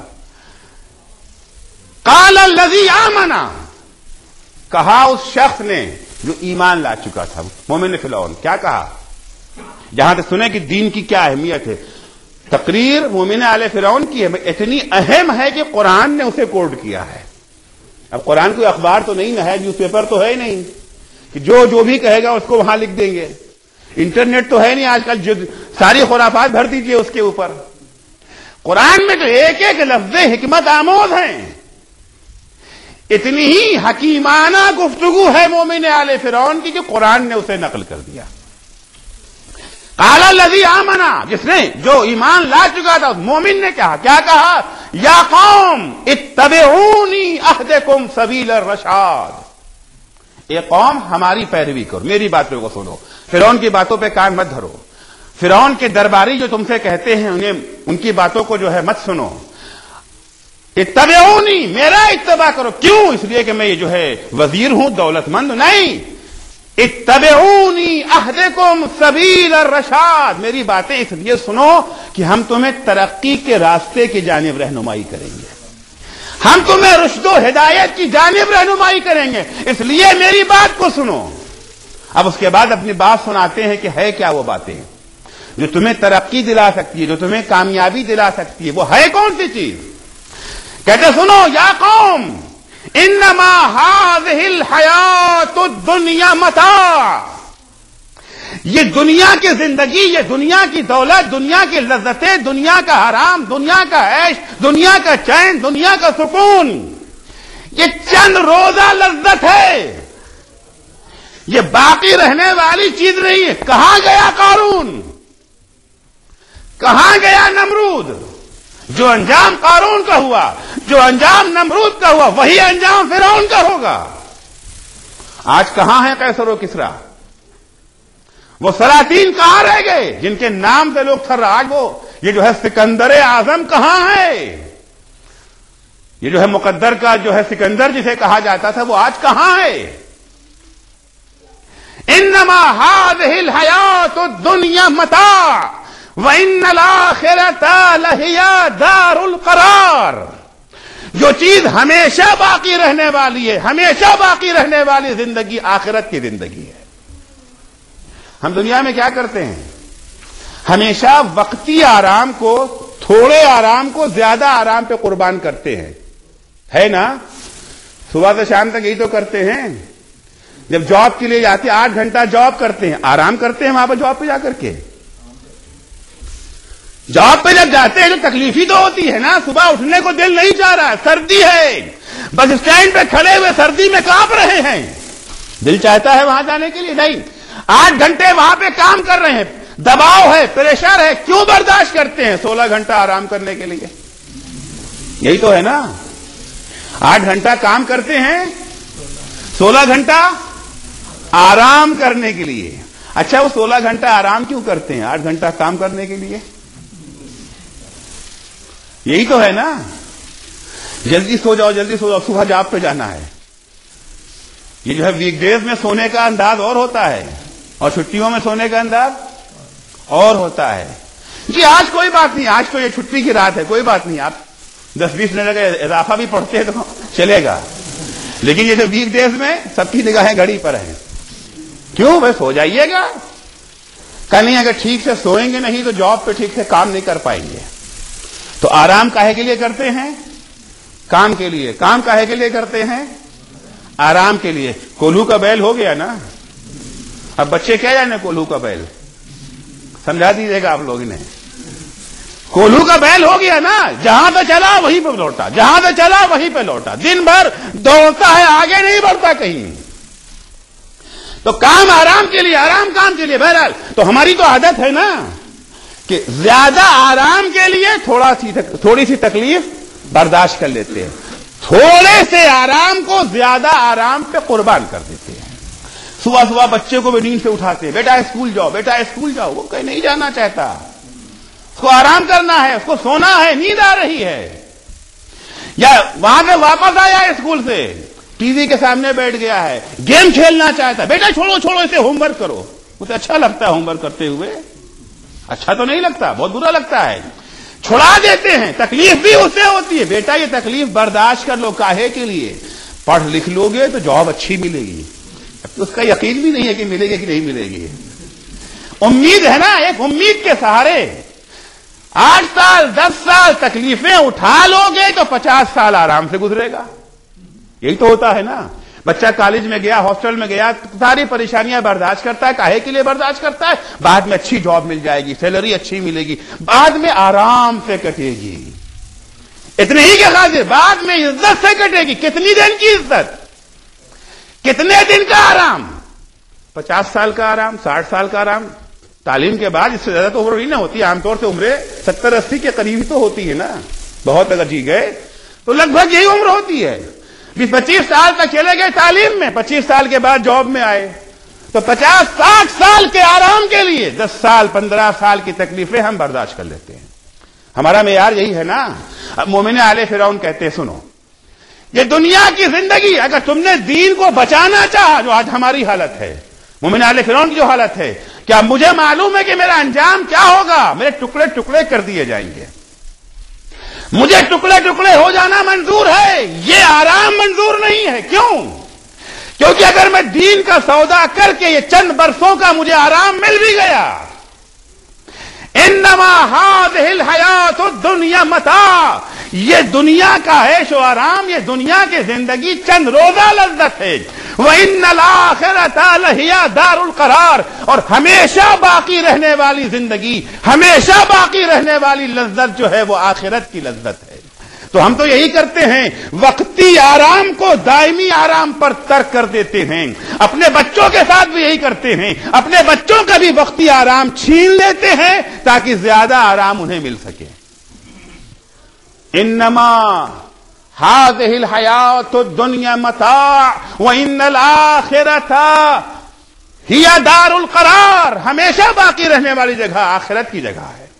قال الذی آمنا، کہا اس شخص نے جو ایمان لا چکا تھا، مومن فرعون. کیا کہا؟ جہاں تک سنے کہ دین کی کیا اہمیت ہے. تقریر مومن آل فرعون کی ہے، اتنی اہم ہے کہ قرآن نے اسے کوٹ کیا ہے. اب قرآن کوئی اخبار تو نہیں ہے، نیوز پیپر تو ہے نہیں کہ جو جو بھی کہے گا اس کو وہاں لکھ دیں گے. انٹرنیٹ تو ہے نہیں آج کل جو ساری خرافات بھر دیجئے اس کے اوپر. قرآن میں تو ایک ایک لفظ حکمت آموز ہیں. اتنی ہی حکیمانہ گفتگو ہے مومن آل فرعون کی کہ قرآن نے اسے نقل کر دیا. قال الذی آمنا، جس نے جو ایمان لا چکا تھا، مومن نے کہا، کیا کہا؟ یا قوم اتبعونی اہدکم سبیل الرشاد. اے قوم ہماری پیروی کرو، میری باتوں کو سنو، فرعون کی باتوں پہ کان مت دھرو. فرعون کے درباری جو تم سے کہتے ہیں انہیں ان کی باتوں کو جو ہے مت سنو. اتبعونی، میرا اتباع کرو. کیوں؟ اس لیے کہ میں یہ جو ہے وزیر ہوں، دولت مند نہیں. اتبعونی اہدکم سبیل الرشاد، میری باتیں اس لیے سنو کہ ہم تمہیں ترقی کے راستے کی جانب رہنمائی کریں گے، ہم تمہیں رشد و ہدایت کی جانب رہنمائی کریں گے، اس لیے میری بات کو سنو. اب اس کے بعد اپنی بات سناتے ہیں کہ ہے کیا وہ باتیں جو تمہیں ترقی دلا سکتی ہے، جو تمہیں کامیابی دلا سکتی ہے. وہ ہے کون سی چیز؟ کہتے سنو، یا قوم انما هذه الحیات الدنیا متاع، یہ دنیا کی زندگی، یہ دنیا کی دولت، دنیا کی لذتیں، دنیا کا حرام، دنیا کا عیش، دنیا کا چین، دنیا کا سکون، یہ چند روزہ لذت ہے، یہ باقی رہنے والی چیز نہیں ہے. کہاں گیا قارون؟ کہاں گیا نمرود؟ جو انجام قارون کا ہوا، جو انجام نمرود کا ہوا، وہی انجام فرعون کا ہوگا. آج کہاں ہے قیصر و کسریٰ؟ وہ سلاطین کہاں رہ گئے جن کے نام سے لوگ تھر رہا؟ آج وہ یہ جو ہے سکندر اعظم کہاں ہے؟ یہ جو ہے مقدر کا جو ہے سکندر جسے کہا جاتا تھا، وہ آج کہاں ہے؟ انما هذه الحیات الدنیا متاع وَإِنَّ الْآخِرَةَ لَهِيَ دَارُ الْقَرَارِ، جو چیز ہمیشہ باقی رہنے والی ہے، ہمیشہ باقی رہنے والی زندگی آخرت کی زندگی ہے۔ ہم دنیا میں کیا کرتے ہیں؟ ہمیشہ وقتی آرام کو، تھوڑے آرام کو زیادہ آرام پہ قربان کرتے ہیں، ہے نا؟ صبح سے شام تک یہی تو کرتے ہیں۔ جب جاب کے لیے جاتے ہیں آٹھ گھنٹہ جاب کرتے ہیں، آرام کرتے ہیں وہاں پہ جاب پہ جا کر کے۔ جاب پہ جب جاتے ہیں تو تکلیف ہی تو ہوتی ہے نا، صبح اٹھنے کو دل نہیں چاہ رہا، سردی ہے، بس اسٹینڈ پہ کھڑے ہوئے سردی میں کانپ رہے ہیں، دل چاہتا ہے وہاں جانے کے لیے نہیں، آٹھ گھنٹے وہاں پہ کام کر رہے ہیں، دباؤ ہے، پریشر ہے، کیوں برداشت کرتے ہیں؟ سولہ گھنٹہ آرام کرنے کے لیے۔ یہی تو ہے نا، آٹھ گھنٹہ کام کرتے ہیں، سولہ گھنٹہ آرام کرنے کے لیے۔ اچھا، وہ سولہ گھنٹہ آرام کیوں کرتے ہیں آٹھ گھنٹہ کام کرنے کے لیے؟ یہی تو ہے نا، جلدی سو جاؤ، جلدی سو جاؤ، صبح جاب پہ جانا ہے۔ یہ جو ہے ویک ڈیز میں سونے کا انداز اور ہوتا ہے اور چھٹیوں میں سونے کا انداز اور ہوتا ہے۔ جی آج کوئی بات نہیں، آج تو یہ چھٹی کی رات ہے، کوئی بات نہیں، آپ دس بیس منٹ کا اضافہ بھی پڑھتے ہیں تو چلے گا، لیکن یہ جو ویک ڈیز میں سب کی نگاہیں گھڑی پر ہیں۔ کیوں بھائی؟ سو جائیے گا، کہ نہیں اگر ٹھیک سے سوئیں گے نہیں تو جاب پہ ٹھیک سے کام نہیں کر پائیں گے۔ تو آرام کاہے کے لیے کرتے ہیں؟ کام کے لیے۔ کام کاہے کے لیے کرتے ہیں؟ آرام کے لیے۔ کولہو کا بیل ہو گیا نا، اب بچے کیا جانے کولہو کا بیل، سمجھا دیجیے گا آپ لوگ انہیں۔ کولہو کا بیل ہو گیا نا، جہاں پہ چلا وہیں پہ لوٹا، جہاں پہ چلا وہیں پہ لوٹا، دن بھر دوڑتا ہے، آگے نہیں بڑھتا کہیں۔ تو کام آرام کے لیے، آرام کام کے لیے۔ بہرحال تو ہماری تو عادت ہے نا کہ زیادہ آرام کے لیے تھوڑا سی تھوڑی سی تکلیف برداشت کر لیتے ہیں، تھوڑے سے آرام کو زیادہ آرام پہ قربان کر دیتے ہیں۔ صبح صبح بچے کو بھی نیند سے اٹھاتے ہیں، بیٹا اسکول جاؤ، بیٹا اسکول جاؤ، وہ کہیں نہیں جانا چاہتا، اس کو آرام کرنا ہے، اس کو سونا ہے، نیند آ رہی ہے، یا وہاں پہ واپس آیا اسکول سے ٹی وی کے سامنے بیٹھ گیا ہے، گیم کھیلنا چاہتا ہے، بیٹا چھوڑو چھوڑو اسے ہوم ورک کرو۔ اسے اچھا لگتا ہے ہوم ورک کرتے ہوئے؟ اچھا تو نہیں لگتا، بہت برا لگتا ہے، چھڑا دیتے ہیں، تکلیف بھی اسے ہوتی ہے، بیٹا یہ تکلیف برداشت کر لو، کاہے کے لیے؟ پڑھ لکھ لو گے تو جاب اچھی ملے گی۔ اب تو اس کا یقین بھی نہیں ہے کہ ملے گی کہ نہیں ملے گی، امید ہے نا، ایک امید کے سہارے آٹھ سال دس سال تکلیفیں اٹھا لو گے تو پچاس سال آرام سے گزرے گا۔ یہی تو ہوتا ہے نا، بچہ کالج میں گیا، ہاسٹل میں گیا، ساری پریشانیاں برداشت کرتا ہے، کاہے کے لیے برداشت کرتا ہے؟ بعد میں اچھی جاب مل جائے گی، سیلری اچھی ملے گی، بعد میں آرام سے کٹے گی، اتنے ہی کے خاطر بعد میں عزت سے کٹے گی۔ کتنی دن کی عزت، کتنے دن کا آرام؟ پچاس سال کا آرام، ساٹھ سال کا آرام۔ تعلیم کے بعد اس سے زیادہ تو عمر نہیں نہ ہوتی، عام طور سے عمریں ستر اسی کے قریب ہی تو ہوتی ہے نا، بہت اگر جی گئے تو لگ بھگ یہی عمر ہوتی ہے۔ بیس پچیس سال تک چلے گئے تعلیم میں، پچیس سال کے بعد جاب میں آئے تو پچاس ساٹھ سال کے آرام کے لیے دس سال پندرہ سال کی تکلیفیں ہم برداشت کر لیتے ہیں۔ ہمارا معیار یہی ہے نا۔ اب مومن آل فرعون کہتے ہیں سنو، یہ دنیا کی زندگی اگر تم نے دین کو بچانا چاہا، جو آج ہماری حالت ہے، مومن آل فرعون کی جو حالت ہے، کیا مجھے معلوم ہے کہ میرا انجام کیا ہوگا؟ میرے ٹکڑے ٹکڑے کر دیے جائیں گے، مجھے ٹکڑے ٹکڑے ہو جانا منظور ہے، یہ آرام منظور نہیں ہے۔ کیوں؟ کیونکہ اگر میں دین کا سودا کر کے یہ چند برسوں کا مجھے آرام مل بھی گیا، انما هذه الحیات الدنیا متاع، یہ دنیا کا عیش و آرام، یہ دنیا کی زندگی چند روزہ لذت ہے، وَإِنَّ الْآخِرَةَ لَهِيَ دَارُ الْقَرَارِ، اور ہمیشہ باقی رہنے والی زندگی، ہمیشہ باقی رہنے والی لذت جو ہے وہ آخرت کی لذت ہے۔ تو ہم تو یہی کرتے ہیں، وقتی آرام کو دائمی آرام پر ترک کر دیتے ہیں، اپنے بچوں کے ساتھ بھی یہی کرتے ہیں، اپنے بچوں کا بھی وقتی آرام چھین لیتے ہیں تاکہ زیادہ آرام انہیں مل سکے۔ انما هذه الحیات الدنیا متاع وان الآخرۃ ہی دار القرار، ہمیشہ باقی رہنے والی جگہ آخرت کی جگہ ہے۔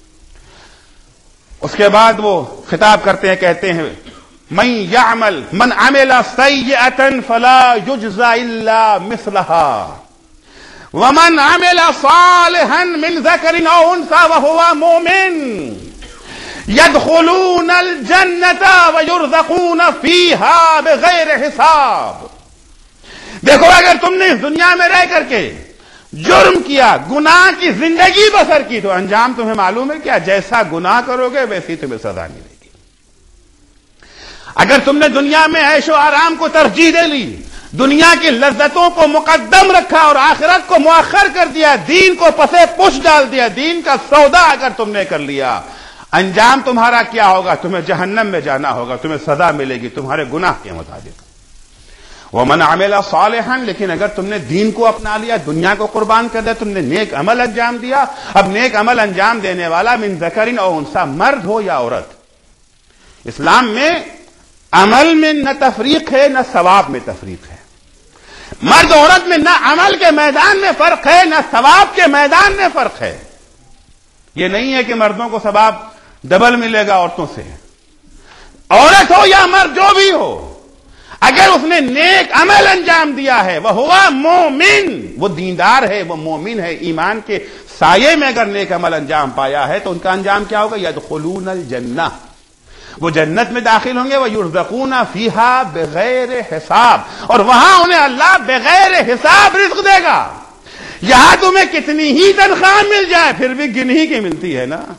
اس کے بعد وہ خطاب کرتے ہیں، کہتے ہیں من یعمل من عمل سیئۃ فلا یجزى الا مثلها ومن عمل صالحا من ذکر او انثى وهو مؤمن يدخلون الجنة ويرزقون فيها بغیر حساب. دیکھو اگر تم نے اس دنیا میں رہ کر کے جرم کیا، گناہ کی زندگی بسر کی، تو انجام تمہیں معلوم ہے کیا؟ جیسا گناہ کرو گے ویسی تمہیں سزا ملے گی. اگر تم نے دنیا میں عیش و آرام کو ترجیح دے لی، دنیا کی لذتوں کو مقدم رکھا اور آخرت کو مؤخر کر دیا، دین کو پسے پش ڈال دیا، دین کا سودا اگر تم نے کر لیا، انجام تمہارا کیا ہوگا؟ تمہیں جہنم میں جانا ہوگا، تمہیں سزا ملے گی تمہارے گناہ کے مطابق. ومن عمل صالحا، لیکن اگر تم نے دین کو اپنا لیا، دنیا کو قربان کر دیا، تم نے نیک عمل انجام دیا. اب نیک عمل انجام دینے والا من ذکر او انثی، مرد ہو یا عورت. اسلام میں عمل میں نہ تفریق ہے نہ ثواب میں تفریق ہے. مرد عورت میں نہ عمل کے میدان میں فرق ہے نہ ثواب کے میدان میں فرق ہے. یہ نہیں ہے کہ مردوں کو ثواب ڈبل ملے گا عورتوں سے. عورت ہو یا مرد جو بھی ہو، اگر اس نے نیک عمل انجام دیا ہے، وہ ہوا مومن، وہ دیندار ہے، وہ مومن ہے، ایمان کے سائے میں اگر نیک عمل انجام پایا ہے تو ان کا انجام کیا ہوگا؟ یدخلون الجنہ، وہ جنت میں داخل ہوں گے. وَيُرْزَقُونَ فِيهَا بغیر حساب، اور وہاں انہیں اللہ بغیر حساب رزق دے گا. یہاں تمہیں کتنی ہی تنخواہ مل جائے پھر بھی گن ہی کے ملتی ہے نا،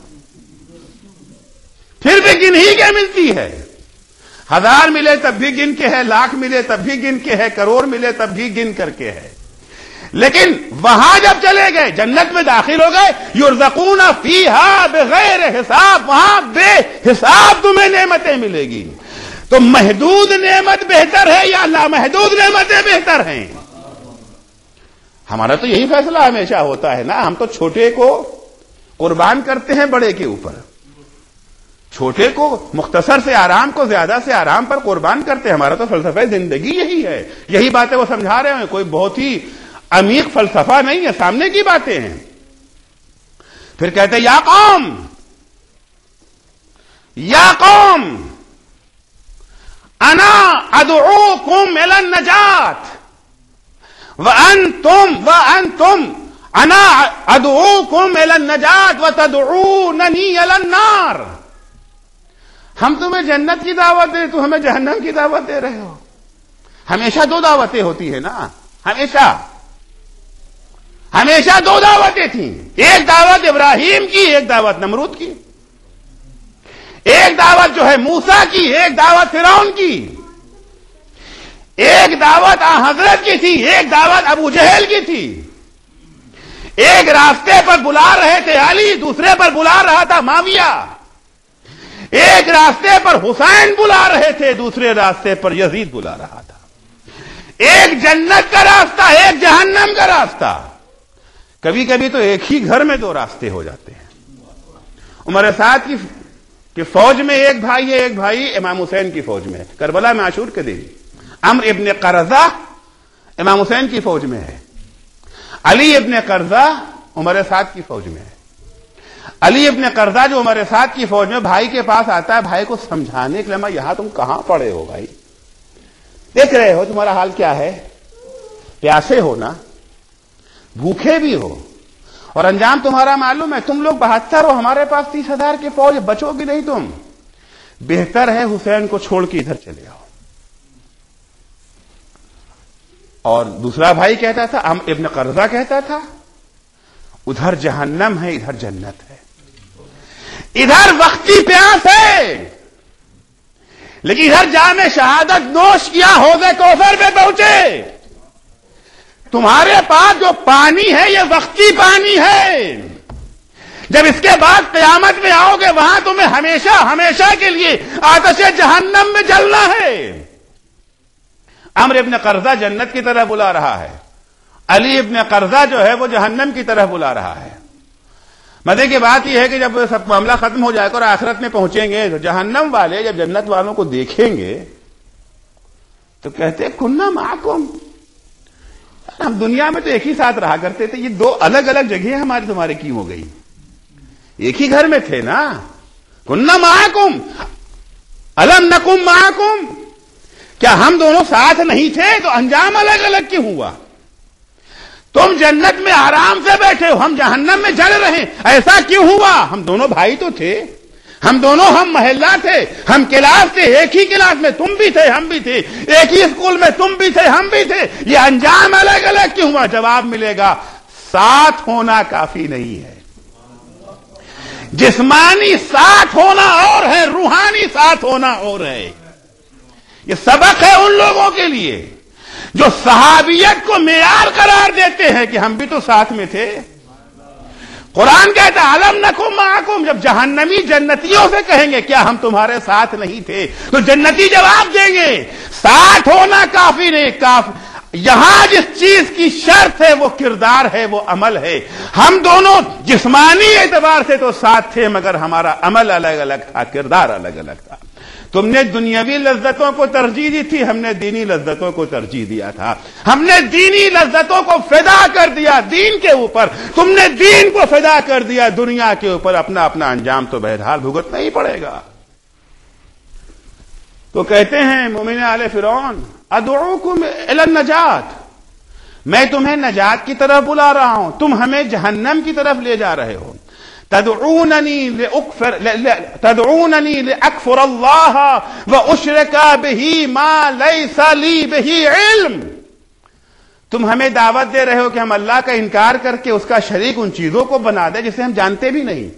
پھر بھی گن ہی کے ملتی ہے. ہزار ملے تب بھی گن کے ہے، لاکھ ملے تب بھی گن کے ہے، کروڑ ملے تب بھی گن کر کے ہے. لیکن وہاں جب چلے گئے، جنت میں داخل ہو گئے، یرزقون فیہا بغیر حساب، وہاں بے حساب تمہیں نعمتیں ملے گی. تو محدود نعمت بہتر ہے یا لامحدود نعمتیں بہتر ہیں؟ ہمارا تو یہی فیصلہ ہمیشہ ہوتا ہے نا. ہم تو چھوٹے کو قربان کرتے ہیں بڑے کے اوپر، چھوٹے کو مختصر سے آرام کو زیادہ سے آرام پر قربان کرتے ہیں. ہمارا تو فلسفہ زندگی یہی ہے. یہی باتیں وہ سمجھا رہے ہیں، کوئی بہت ہی عمیق فلسفہ نہیں ہے، سامنے کی باتیں ہیں. پھر کہتے ہیں یا قوم یا قوم انا ادعوکم الی النجات وانتم وانتم انا ادعوکم الی النجات وتدعوننی الی النار. ہم تمہیں جنت کی دعوت دے، تو ہمیں جہنم کی دعوت دے رہے ہو. ہمیشہ دو دعوتیں ہوتی ہیں نا، ہمیشہ ہمیشہ دو دعوتیں تھیں. ایک دعوت ابراہیم کی، ایک دعوت نمرود کی. ایک دعوت جو ہے موسیٰ کی، ایک دعوت فرعون کی. ایک دعوت آن حضرت کی تھی، ایک دعوت ابو جہل کی تھی. ایک راستے پر بلا رہے تھے علی، دوسرے پر بلا رہا تھا معاویہ. ایک راستے پر حسین بلا رہے تھے، دوسرے راستے پر یزید بلا رہا تھا. ایک جنت کا راستہ، ایک جہنم کا راستہ. کبھی کبھی تو ایک ہی گھر میں دو راستے ہو جاتے ہیں. عمر سعد کی کہ فوج میں ایک بھائی ہے، ایک بھائی امام حسین کی فوج میں ہے. کربلا میں عاشور کے دن عمرو ابن قرظہ امام حسین کی فوج میں ہے. علی ابن قرظہ عمر سعد کی فوج میں ہے. علی ابن قرظہ جو عمر سعد کی فوج میں بھائی کے پاس آتا ہے، بھائی کو سمجھانے کے لیے، یہاں تم کہاں پڑے ہو بھائی؟ دیکھ رہے ہو تمہارا حال کیا ہے، پیاسے ہو نا، بھوکے بھی ہو، اور انجام تمہارا معلوم ہے. تم لوگ بہتر ہو، ہمارے پاس تیس ہزار کی فوج، بچو گی نہیں تم. بہتر ہے حسین کو چھوڑ کے ادھر چلے آؤ. اور دوسرا بھائی کہتا تھا، ابن قرظہ کہتا تھا، ادھر جہنم ہے ادھر جنت ہے. ادھر وقتی پیاس ہے، لیکن ادھر جام شہادت نوش کیا، حوض کوثر پہ پہنچے. تمہارے پاس جو پانی ہے یہ وقتی پانی ہے. جب اس کے بعد قیامت میں آؤ گے، وہاں تمہیں ہمیشہ ہمیشہ کے لیے آتش جہنم میں جلنا ہے. عمرو ابن قرظہ جنت کی طرف بلا رہا ہے، علی ابن قرظہ جو ہے وہ جہنم کی طرف بلا رہا ہے. مزے کی بات یہ ہے کہ جب سب معاملہ ختم ہو جائے گا اور آخرت میں پہنچیں گے، تو جہنم والے جب جنت والوں کو دیکھیں گے تو کہتے کننا معکم، ہم دنیا میں تو ایک ہی ساتھ رہا کرتے تھے، یہ دو الگ الگ جگہیں ہماری تمہارے کی ہو گئی؟ ایک ہی گھر میں تھے نا. کننا معکم الم نکم معکم، کیا ہم دونوں ساتھ نہیں تھے؟ تو انجام الگ الگ کیوں ہوا؟ تم جنت میں آرام سے بیٹھے ہو، ہم جہنم میں جل رہے ہیں، ایسا کیوں ہوا؟ ہم دونوں بھائی تو تھے، ہم دونوں ہم محلہ تھے، ہم کلاس تھے، ایک ہی کلاس میں تم بھی تھے ہم بھی تھے، ایک ہی اسکول میں تم بھی تھے ہم بھی تھے، یہ انجام الگ الگ کیوں ہوا؟ جواب ملے گا ساتھ ہونا کافی نہیں ہے۔ جسمانی ساتھ ہونا اور ہے، روحانی ساتھ ہونا اور ہے۔ یہ سبق ہے ان لوگوں کے لیے جو صحابیت کو معیار قرار دیتے ہیں کہ ہم بھی تو ساتھ میں تھے۔ قرآن کہتا ہے الم نکم معکم، جب جہنمی جنتیوں سے کہیں گے کیا ہم تمہارے ساتھ نہیں تھے، تو جنتی جواب دیں گے ساتھ ہونا کافی نہیں، کافی یہاں جس چیز کی شرط ہے وہ کردار ہے، وہ عمل ہے۔ ہم دونوں جسمانی اعتبار سے تو ساتھ تھے مگر ہمارا عمل الگ الگ تھا، کردار الگ الگ تھا۔ تم نے دنیاوی لذتوں کو ترجیح دی تھی، ہم نے دینی لذتوں کو ترجیح دیا تھا۔ ہم نے دینی لذتوں کو فدا کر دیا دین کے اوپر، تم نے دین کو فدا کر دیا دنیا کے اوپر۔ اپنا اپنا انجام تو بہرحال بھگتنا ہی پڑے گا۔ تو کہتے ہیں مومن آل فرعون ادعوکم الی النجات، میں تمہیں نجات کی طرف بلا رہا ہوں، تم ہمیں جہنم کی طرف لے جا رہے ہو۔ تدعوننی لأکفر تدعوننی لأکفر اللہ واشرک بہ ما لیس لی بہ علم، تم ہمیں دعوت دے رہے ہو کہ ہم اللہ کا انکار کر کے اس کا شریک ان چیزوں کو بنا دیں جسے ہم جانتے بھی نہیں،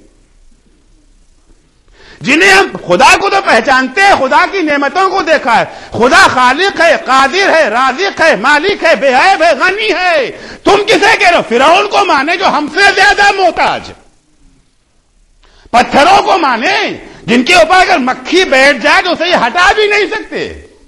جنہیں ہم خدا کو تو پہچانتے ہیں، خدا کی نعمتوں کو دیکھا ہے، خدا خالق ہے، قادر ہے، رازق ہے، مالک ہے، بے عیب ہے، غنی ہے، تم کسے کہہ رہے ہو؟ فرعون کو مانے جو ہم سے زیادہ محتاج، پتھروں کو مانے جن کے اوپر اگر مکھی بیٹھ جائے تو اسے یہ ہٹا بھی نہیں سکتے۔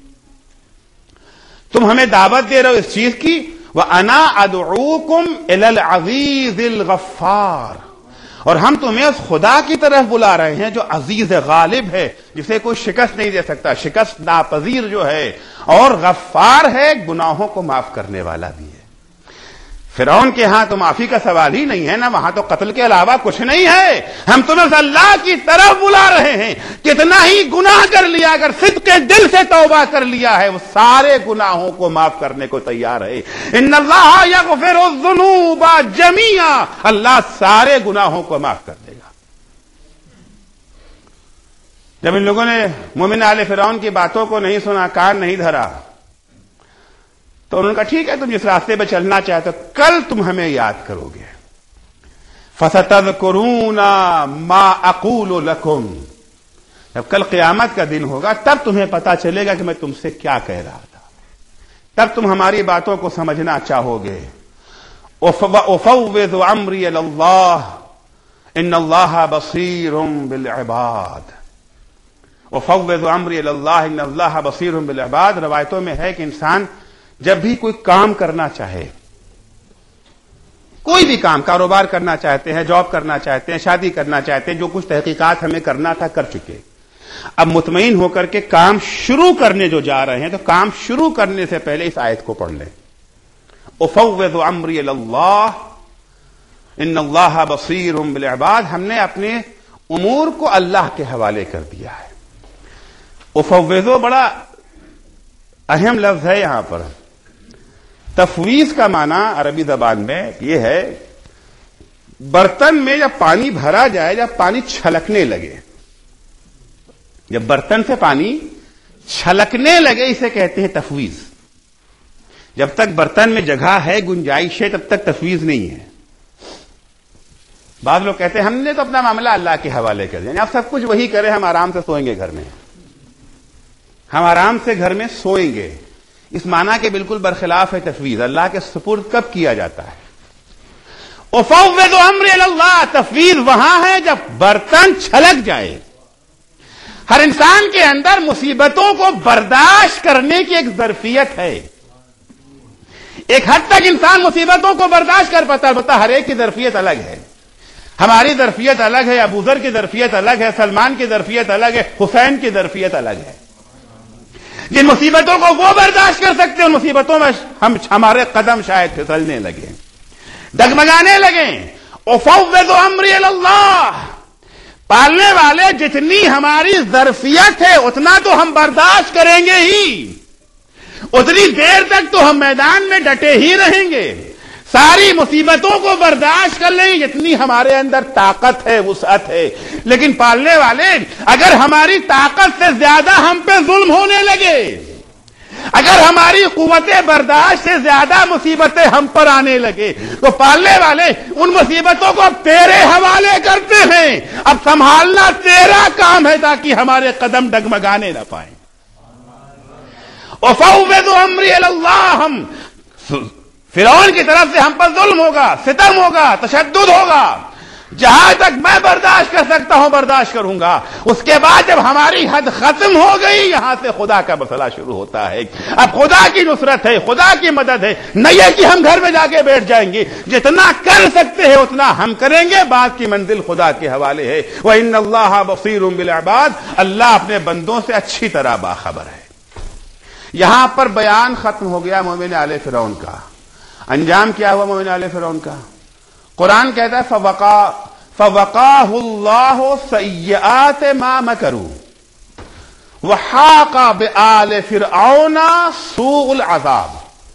تم ہمیں دعوت دے رہے ہو اس چیز کی، وَأَنَا أَدْعُوكُمْ إِلَى الْعَزِيزِ الْغَفَّارِ، اور ہم تمہیں اس خدا کی طرف بلا رہے ہیں جو عزیز غالب ہے، جسے کوئی شکست نہیں دے سکتا، شکست ناپذیر جو ہے، اور غفار ہے، گناہوں کو معاف کرنے والا بھی ہے۔ فرعون کے ہاں تو معافی کا سوال ہی نہیں ہے نا، وہاں تو قتل کے علاوہ کچھ نہیں ہے۔ ہم تمہیں اللہ کی طرف بلا رہے ہیں، کتنا ہی گناہ کر لیا، اگر صدق دل سے توبہ کر لیا ہے وہ سارے گناہوں کو معاف کرنے کو تیار ہے۔ ان اللہ یغفر الذنوب جميعا، اللہ سارے گناہوں کو معاف کر دے گا۔ جب ان لوگوں نے مومن آل فرعون کی باتوں کو نہیں سنا، کان نہیں دھرا، تو انہوں نے کہا ٹھیک ہے تم جس راستے پہ چلنا چاہتے ہو کل تم ہمیں یاد کرو گے۔ فَسَتَذْكُرُونَ مَا أَقُولُ لَكُمْ، جب کل قیامت کا دن ہوگا تب تمہیں پتا چلے گا کہ میں تم سے کیا کہہ رہا تھا، تب تم ہماری باتوں کو سمجھنا چاہو گے۔ وَأُفَوِّضُ أَمْرِي إِلَى اللَّهِ إِنَّ اللَّهَ بَصِيرٌ بِالْعِبَادِ، وَأُفَوِّضُ أَمْرِي إِلَى اللَّهِ إِنَّ اللَّهَ بَصِيرٌ بِالْعِبَادِ۔ روایتوں میں ہے کہ انسان جب بھی کوئی کام کرنا چاہے، کوئی بھی کام، کاروبار کرنا چاہتے ہیں، جاب کرنا چاہتے ہیں، شادی کرنا چاہتے ہیں، جو کچھ تحقیقات ہمیں کرنا تھا کر چکے، اب مطمئن ہو کر کے کام شروع کرنے جو جا رہے ہیں تو کام شروع کرنے سے پہلے اس آیت کو پڑھ لیں، افوض امری الی اللہ ان اللہ بصیر بالعباد۔ ہم نے اپنے امور کو اللہ کے حوالے کر دیا ہے۔ افوض بڑا اہم لفظ ہے یہاں پر۔ تفویض کا معنی عربی زبان میں یہ ہے برتن میں جب پانی بھرا جائے، جب پانی چھلکنے لگے، جب برتن سے پانی چھلکنے لگے اسے کہتے ہیں تفویض۔ جب تک برتن میں جگہ ہے، گنجائش ہے، تب تک تفویض نہیں ہے۔ بعض لوگ کہتے ہیں ہم نے تو اپنا معاملہ اللہ کے حوالے کر دیا، یعنی آپ سب کچھ وہی کریں، ہم آرام سے سوئیں گے گھر میں، ہم آرام سے گھر میں سوئیں گے۔ اس معنی کے بالکل برخلاف ہے تفویض۔ اللہ کے سپرد کب کیا جاتا ہے؟ افوض امر الی اللہ، تفویض وہاں ہے جب برتن چھلک جائے۔ ہر انسان کے اندر مصیبتوں کو برداشت کرنے کی ایک ظرفیت ہے، ایک حد تک انسان مصیبتوں کو برداشت کر پاتا ہے، ہر ایک کی ظرفیت الگ ہے۔ ہماری ظرفیت الگ ہے، ابو ذر کی ظرفیت الگ ہے، سلمان کی ظرفیت الگ ہے، حسین کی ظرفیت الگ ہے۔ جن مصیبتوں کو وہ برداشت کر سکتے ہیں ان مصیبتوں میں ہم ہمارے قدم شاید پھسلنے لگے، ڈگمگانے لگے۔ افوض امری الی اللہ، پالنے والے جتنی ہماری ظرفیت ہے اتنا تو ہم برداشت کریں گے ہی، اتنی دیر تک تو ہم میدان میں ڈٹے ہی رہیں گے۔ ساری مصیبتوں کو برداشت کر لیں جتنی ہمارے اندر طاقت ہے، وسعت ہے، لیکن پالنے والے اگر ہماری طاقت سے زیادہ ہم پہ ظلم ہونے لگے، اگر ہماری قوت برداشت سے زیادہ مصیبتیں ہم پر آنے لگے، تو پالنے والے ان مصیبتوں کو اب تیرے حوالے کرتے ہیں، اب سنبھالنا تیرا کام ہے تاکہ ہمارے قدم ڈگمگانے نہ پائیں۔ وَفَوْضُ أَمْرِي إِلَى اللَّهِ، ہم فرعون کی طرف سے ہم پر ظلم ہوگا، ستم ہوگا، تشدد ہوگا، جہاں تک میں برداشت کر سکتا ہوں برداشت کروں گا، اس کے بعد جب ہماری حد ختم ہو گئی یہاں سے خدا کا مسئلہ شروع ہوتا ہے۔ اب خدا کی نصرت ہے، خدا کی مدد ہے، نہیں ہے کہ ہم گھر میں جا کے بیٹھ جائیں گے، جتنا کر سکتے ہیں اتنا ہم کریں گے، بعد کی منزل خدا کے حوالے ہے۔ وَإِنَّ اللَّهَ بَصِيرٌ بِالْعِبَادِ، اللہ اپنے بندوں سے اچھی طرح باخبر ہے۔ یہاں پر بیان ختم ہو گیا مومن آل فرعون کا۔ انجام کیا ہوا مومن آل فرعون کا؟ قرآن کہتا ہے فوقا فوقاہ اللہ سیئات ما مکروا وحاق بآل فرعون سوء العذاب۔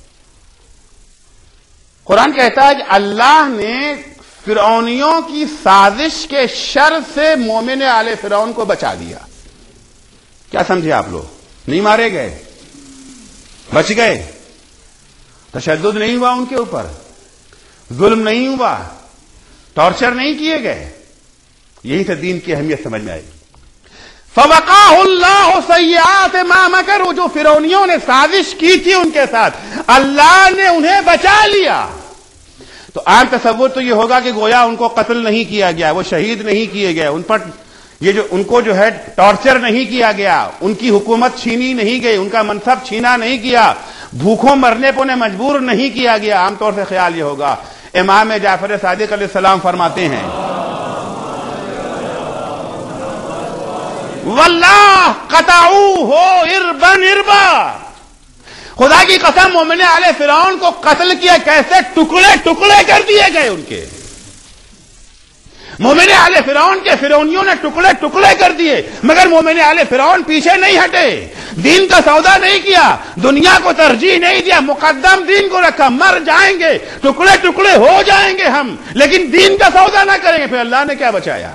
قرآن کہتا ہے کہ اللہ نے فرعونیوں کی سازش کے شر سے مومن آل فرعون کو بچا دیا۔ کیا سمجھے آپ لوگ؟ نہیں مارے گئے، بچ گئے، تشدد نہیں ہوا ان کے اوپر، ظلم نہیں ہوا، ٹارچر نہیں کیے گئے۔ یہی سے دین کی اہمیت سمجھ میں آئی۔ فوقاہ اللہ سیئات ما مکروا، جو فرعونیوں نے سازش کی تھی ان کے ساتھ اللہ نے انہیں بچا لیا۔ تو عام تصور تو یہ ہوگا کہ گویا ان کو قتل نہیں کیا گیا، وہ شہید نہیں کیے گئے، ان پر یہ جو ان کو جو ہے ٹارچر نہیں کیا گیا، ان کی حکومت چھینی نہیں گئی، ان کا منصب چھینا نہیں کیا، بھوکوں مرنے پہ انہیں مجبور نہیں کیا گیا۔ عام طور سے خیال یہ ہوگا۔ امام جعفر صادق علیہ السلام فرماتے ہیں واللہ قطعوہ اربا اربا، خدا کی قسم مومن آل فرعون کو قتل کیا، کیسے ٹکڑے ٹکڑے کر دیے گئے ان کے۔ مومن آل فرعون کے فرعونیوں نے ٹکڑے ٹکڑے کر دیے، مگر مومن آل فرعون پیچھے نہیں ہٹے، دین کا سودا نہیں کیا، دنیا کو ترجیح نہیں دیا، مقدم دین کو رکھا۔ مر جائیں گے، ٹکڑے ٹکڑے ہو جائیں گے ہم، لیکن دین کا سودا نہ کریں گے۔ پھر اللہ نے کیا بچایا؟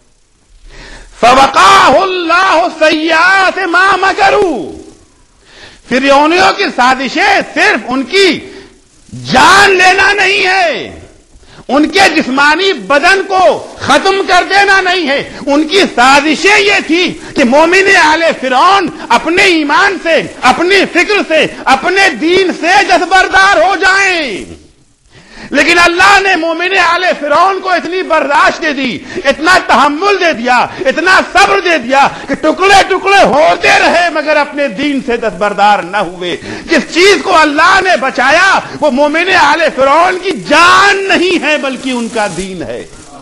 فوقاہ اللہ سیئات ما مکروا، فرعونیوں کی سازشیں صرف ان کی جان لینا نہیں ہے، ان کے جسمانی بدن کو ختم کر دینا نہیں ہے، ان کی سازشیں یہ تھی کہ مومن آل فرعون اپنے ایمان سے، اپنی فکر سے، اپنے دین سے دستبردار ہو جائیں۔ لیکن اللہ نے مومن آل فرعون کو اتنی برداشت دے دی، اتنا تحمل دے دیا، اتنا صبر دے دیا کہ ٹکڑے ٹکڑے ہوتے رہے مگر اپنے دین سے دستبردار نہ ہوئے۔ جس چیز کو اللہ نے بچایا وہ مومن آل فرعون کی جان نہیں ہے بلکہ ان کا دین ہے۔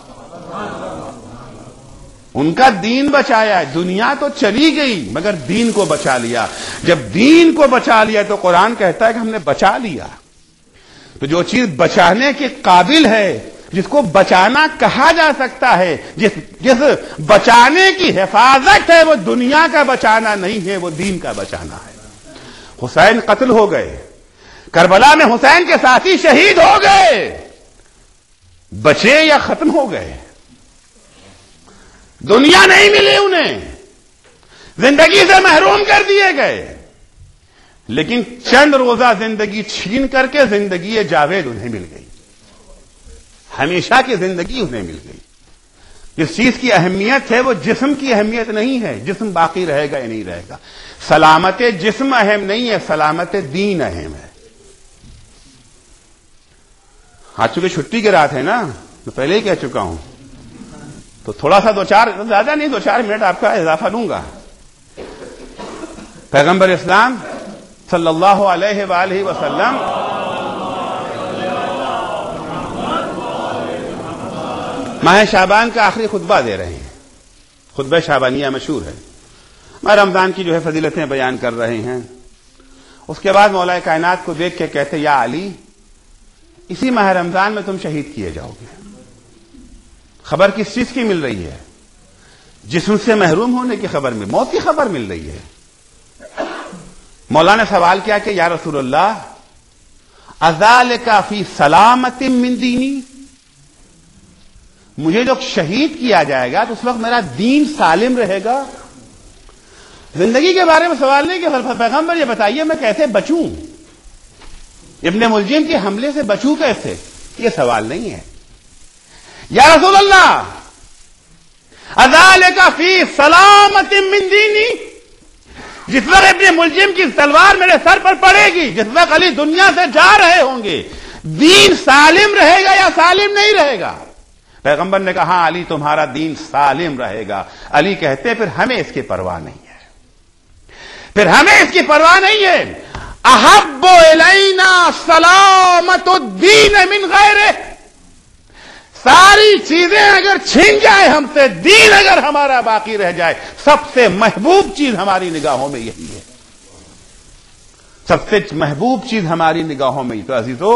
ان کا دین بچایا ہے، دنیا تو چلی گئی مگر دین کو بچا لیا۔ جب دین کو بچا لیا تو قرآن کہتا ہے کہ ہم نے بچا لیا۔ تو جو چیز بچانے کے قابل ہے، جس کو بچانا کہا جا سکتا ہے، جس جس بچانے کی حفاظت ہے، وہ دنیا کا بچانا نہیں ہے، وہ دین کا بچانا ہے۔ حسین قتل ہو گئے، کربلا میں حسین کے ساتھی شہید ہو گئے، بچے یا ختم ہو گئے؟ دنیا نہیں ملی انہیں، زندگی سے محروم کر دیے گئے، لیکن چند روزہ زندگی چھین کر کے زندگی جاوید انہیں مل گئی، ہمیشہ کی زندگی انہیں مل گئی۔ جس چیز کی اہمیت ہے وہ جسم کی اہمیت نہیں ہے، جسم باقی رہے گا یا نہیں رہے گا، سلامت جسم اہم نہیں ہے، سلامت دین اہم ہے۔ آج چونکہ چھٹی کی رات ہے نا، میں پہلے ہی کہہ چکا ہوں، تو تھوڑا سا دو چار زیادہ نہیں دو چار منٹ آپ کا اضافہ دوں گا۔ پیغمبر اسلام صلی اللہ علیہ وآلہ وسلم ماہ شعبان کا آخری خطبہ دے رہے ہیں، خطبہ شعبانیہ مشہور ہے، ماہ رمضان کی جو ہے فضیلتیں بیان کر رہے ہیں۔ اس کے بعد مولا کائنات کو دیکھ کے کہتے یا علی، اسی ماہ رمضان میں تم شہید کیے جاؤ گے۔ خبر کس چیز کی مل رہی ہے؟ جسم سے محروم ہونے کی خبر میں، موت کی خبر مل رہی ہے۔ مولا نے سوال کیا کہ یا رسول اللہ، اذالک فی سلامت من دینی، مجھے جو شہید کیا جائے گا تو اس وقت میرا دین سالم رہے گا؟ زندگی کے بارے میں سوال نہیں کہ پیغمبر یہ بتائیے میں کیسے بچوں، ابن ملجم کے حملے سے بچوں کیسے، یہ سوال نہیں ہے۔ یا رسول اللہ اذالک فی سلامت من دینی، جس وقت ابن ملجم کی تلوار میرے سر پر پڑے گی، جس وقت علی دنیا سے جا رہے ہوں گے، دین سالم رہے گا یا سالم نہیں رہے گا؟ پیغمبر نے کہا علی تمہارا دین سالم رہے گا۔ علی کہتے پھر ہمیں اس کی پرواہ نہیں ہے، پھر ہمیں اس کی پرواہ نہیں ہے۔ احب الینا سلامت الدین من غیرہ، ساری چیزیں اگر چھین جائے ہم سے، دین اگر ہمارا باقی رہ جائے، سب سے محبوب چیز ہماری نگاہوں میں یہی ہے، سب سے محبوب چیز ہماری نگاہوں میں۔ تو عزیزو،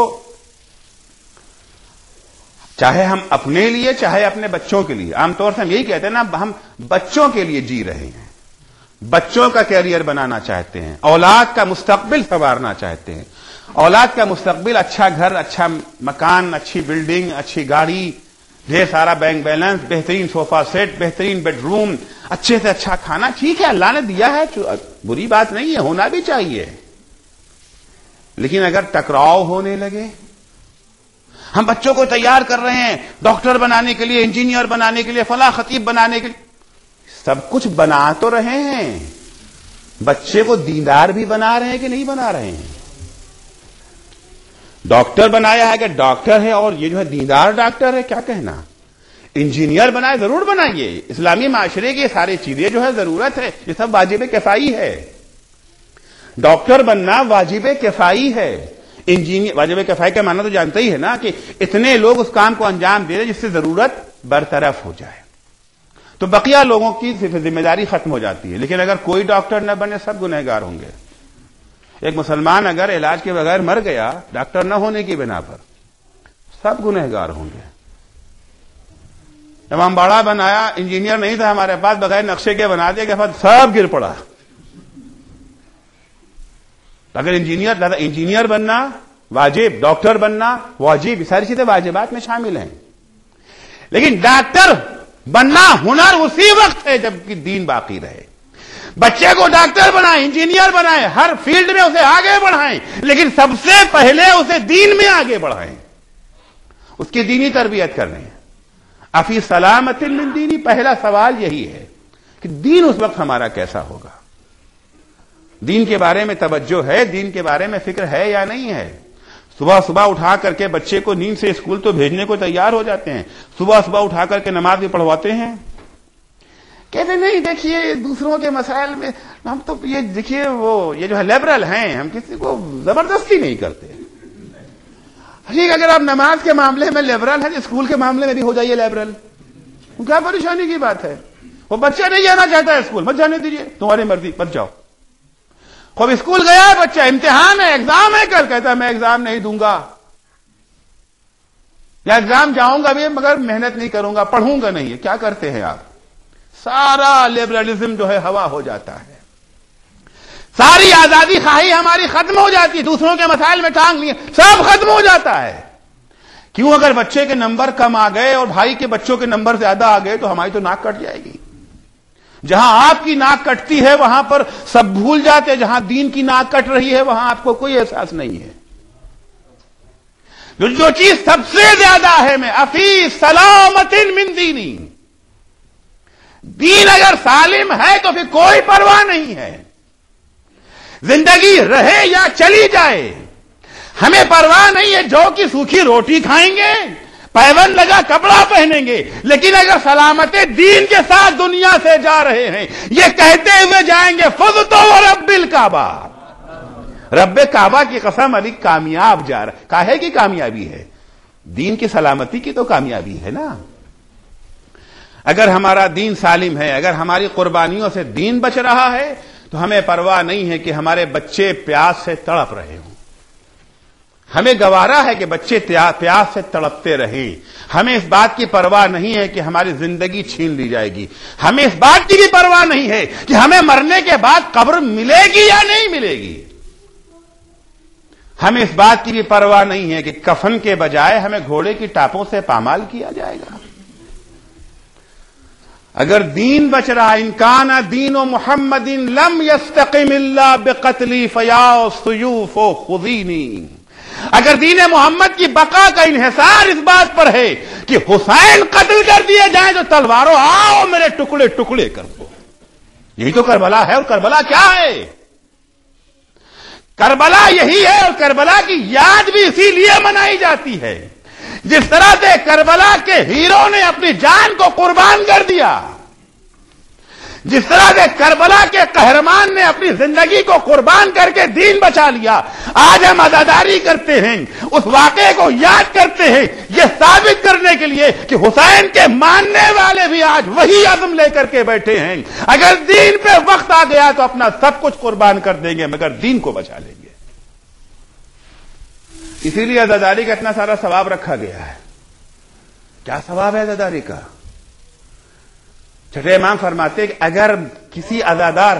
چاہے ہم اپنے لیے چاہے اپنے بچوں کے لیے، عام طور سے ہم یہی کہتے ہیں نا، ہم بچوں کے لیے جی رہے ہیں، بچوں کا کیریئر بنانا چاہتے ہیں، اولاد کا مستقبل سنوارنا چاہتے ہیں، اولاد کا مستقبل اچھا گھر، اچھا مکان، اچھی بلڈنگ، اچھی گاڑی، ڈھیر سارا بینک بیلنس، بہترین صوفہ سیٹ، بہترین بیڈ روم، اچھے سے اچھا کھانا، ٹھیک ہے اللہ نے دیا ہے، بری بات نہیں ہے، ہونا بھی چاہیے۔ لیکن اگر ٹکراؤ ہونے لگے، ہم بچوں کو تیار کر رہے ہیں ڈاکٹر بنانے کے لیے، انجینئر بنانے کے لیے، فلاں خطیب بنانے کے لیے، سب کچھ بنا تو رہے ہیں، بچے کو دیندار بھی بنا رہے ہیں کہ نہیں بنا رہے ہیں؟ ڈاکٹر بنایا ہے کہ ڈاکٹر ہے اور یہ جو ہے دیندار ڈاکٹر ہے، کیا کہنا؟ انجینئر بنائے، ضرور بنائیے، اسلامی معاشرے کی یہ ساری چیزیں جو ہے ضرورت ہے، یہ سب واجب کفائی ہے۔ ڈاکٹر بننا واجب کفائی ہے، انجینئر واجب کفائی کا معنی تو جانتے ہی ہے نا کہ اتنے لوگ اس کام کو انجام دے رہے جس سے ضرورت برطرف ہو جائے، تو بقیہ لوگوں کی ذمہ داری ختم ہو جاتی ہے۔ لیکن اگر کوئی ڈاکٹر نہ بنے، سب گنہگار ہوں گے۔ ایک مسلمان اگر علاج کے بغیر مر گیا ڈاکٹر نہ ہونے کی بنا پر، سب گنہگار ہوں گے۔ امام باڑہ بنایا، انجینئر نہیں تھا ہمارے پاس، بغیر نقشے کے بنا دیا کہ سب گر پڑا۔ اگر انجینئر لہذا انجینئر بننا واجب، ڈاکٹر بننا واجب، ساری چیزیں واجبات میں شامل ہیں۔ لیکن ڈاکٹر بننا ہنر اسی وقت ہے جب کہ دین باقی رہے۔ بچے کو ڈاکٹر بنائیں، انجینئر بنائیں، ہر فیلڈ میں اسے آگے بڑھائیں، لیکن سب سے پہلے اسے دین میں آگے بڑھائیں، اس کی دینی تربیت کریں۔ افی سلامت من دینی، پہلا سوال یہی ہے کہ دین اس وقت ہمارا کیسا ہوگا، دین کے بارے میں توجہ ہے، دین کے بارے میں فکر ہے یا نہیں ہے؟ صبح صبح اٹھا کر کے بچے کو نیند سے اسکول تو بھیجنے کو تیار ہو جاتے ہیں، صبح صبح اٹھا کر کے نماز بھی پڑھواتے ہیں، کہتے نہیں دیکھیے دوسروں کے مسائل میں ہم تو یہ دیکھیے وہ یہ جو ہے لیبرل ہیں، ہم کسی کو زبردستی نہیں کرتے۔ ٹھیک، اگر آپ نماز کے معاملے میں لیبرل ہیں، اسکول کے معاملے میں بھی ہو جائیے لیبرل، کیا پریشانی کی بات ہے؟ وہ بچہ نہیں جانا چاہتا ہے اسکول، مت جانے دیجیے، تمہاری مرضی، مت جاؤ۔ خوب اسکول گیا ہے بچہ، امتحان ہے، ایگزام ہے کل، کہتا ہے میں ایگزام نہیں دوں گا، یا ایگزام جاؤں گا بھی مگر محنت نہیں کروں گا، پڑھوں گا نہیں۔ کیا کرتے ہیں آپ؟ سارا لبرلزم جو ہے ہوا ہو جاتا ہے، ساری آزادی خواہی ہماری ختم ہو جاتی ہے، دوسروں کے مسائل میں ٹانگ لیے سب ختم ہو جاتا ہے۔ کیوں؟ اگر بچے کے نمبر کم آ گئے اور بھائی کے بچوں کے نمبر زیادہ آ گئے تو ہماری تو ناک کٹ جائے گی۔ جہاں آپ کی ناک کٹتی ہے وہاں پر سب بھول جاتے، جہاں دین کی ناک کٹ رہی ہے وہاں آپ کو کوئی احساس نہیں ہے۔ جو چیز سب سے زیادہ ہے میں افی سلامت من دینی، دین اگر سالم ہے تو پھر کوئی پرواہ نہیں ہے، زندگی رہے یا چلی جائے ہمیں پرواہ نہیں ہے، جو کی سوکھی روٹی کھائیں گے، پیون لگا کپڑا پہنیں گے، لیکن اگر سلامت دین کے ساتھ دنیا سے جا رہے ہیں، یہ کہتے ہوئے جائیں گے فضت رب الکعبہ، رب کعبہ کی قسم علی کامیاب جا رہا ہے۔ کاہے کی کامیابی ہے؟ دین کی سلامتی کی تو کامیابی ہے نا۔ اگر ہمارا دین سالم ہے، اگر ہماری قربانیوں سے دین بچ رہا ہے تو ہمیں پرواہ نہیں ہے کہ ہمارے بچے پیاس سے تڑپ رہے ہوں، ہمیں گوارا ہے کہ بچے پیاس سے تڑپتے رہیں، ہمیں اس بات کی پرواہ نہیں ہے کہ ہماری زندگی چھین لی جائے گی، ہمیں اس بات کی بھی پرواہ نہیں ہے کہ ہمیں مرنے کے بعد قبر ملے گی یا نہیں ملے گی، ہمیں اس بات کی بھی پرواہ نہیں ہے کہ کفن کے بجائے ہمیں گھوڑے کی ٹاپوں سے پامال کیا جائے گا. اگر دین بچ رہا انکان دین و محمد لم یستقم الا بقتلی فیا سیوف و خذینی. اگر دین محمد کی بقا کا انحصار اس بات پر ہے کہ حسین قتل کر دیے جائیں تو تلواروں آؤ میرے ٹکڑے ٹکڑے کر دو. یہی تو کربلا ہے. اور کربلا کیا ہے؟ کربلا یہی ہے. اور کربلا کی یاد بھی اسی لیے منائی جاتی ہے جس طرح سے کربلا کے ہیرو نے اپنی جان کو قربان کر دیا، جس طرح سے کربلا کے قہرمان نے اپنی زندگی کو قربان کر کے دین بچا لیا. آج ہم عزاداری کرتے ہیں، اس واقعے کو یاد کرتے ہیں، یہ ثابت کرنے کے لیے کہ حسین کے ماننے والے بھی آج وہی عزم لے کر کے بیٹھے ہیں، اگر دین پہ وقت آ گیا تو اپنا سب کچھ قربان کر دیں گے مگر دین کو بچا لیں گے. اسی لیے عزاداری کا اتنا سارا ثواب رکھا گیا ہے. کیا ثواب ہے عزاداری کا؟ چھٹے امام فرماتے کہ اگر کسی عزادار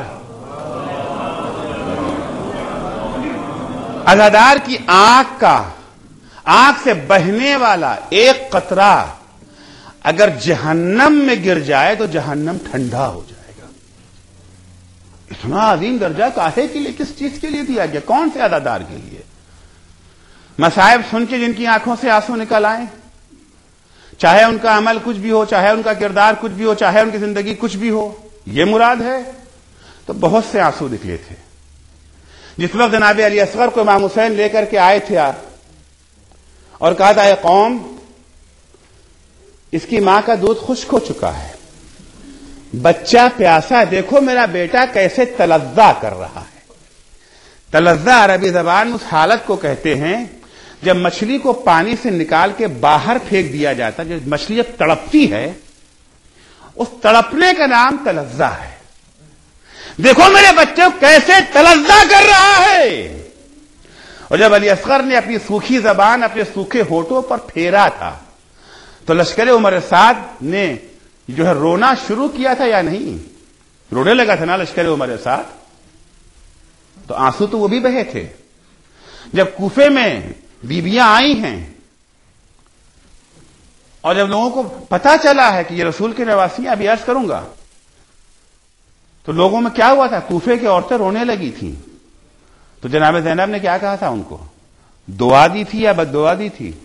عزادار کی آنکھ کا آنکھ سے بہنے والا ایک قطرہ اگر جہنم میں گر جائے تو جہنم ٹھنڈا ہو جائے گا. اتنا عظیم درجہ کاہے کے لیے، کس چیز کے لیے دیا گیا؟ کون سے عزادار کے لیے؟ مصائب سن کے جن کی آنکھوں سے آنسو نکل آئے، چاہے ان کا عمل کچھ بھی ہو، چاہے ان کا کردار کچھ بھی ہو، چاہے ان کی زندگی کچھ بھی ہو، یہ مراد ہے؟ تو بہت سے آنسو نکلے تھے. جس وقت جناب علی اصغر کو امام حسین لے کر کے آئے تھے اور کہا تھا اے قوم، اس کی ماں کا دودھ خشک ہو چکا ہے، بچہ پیاسا، دیکھو میرا بیٹا کیسے تلذہ کر رہا ہے. تلذہ عربی زبان میں اس حالت کو کہتے ہیں جب مچھلی کو پانی سے نکال کے باہر پھینک دیا جاتا ہے، جو مچھلی جب تڑپتی ہے اس تڑپنے کا نام تلذہ ہے. دیکھو میرے بچے کو کیسے تلذہ کر رہا ہے. اور جب علی اصغر نے اپنی سوکھی زبان اپنے سوکھے ہونٹوں پر پھیرا تھا تو لشکر عمر سعد نے جو ہے رونا شروع کیا تھا یا نہیں؟ رونے لگا تھا نا لشکر عمر سعد، تو آنسو تو وہ بھی بہے تھے. جب کوفے میں بیبیاں آئی ہیں اور جب لوگوں کو پتا چلا ہے کہ یہ رسول کے نواسی ہیں، ابھی عرض کروں گا، تو لوگوں میں کیا ہوا تھا؟ کوفے کی عورتیں رونے لگی تھیں. تو جناب زینب نے کیا کہا تھا ان کو؟ دعا دی تھی یا بد دعا دی تھی؟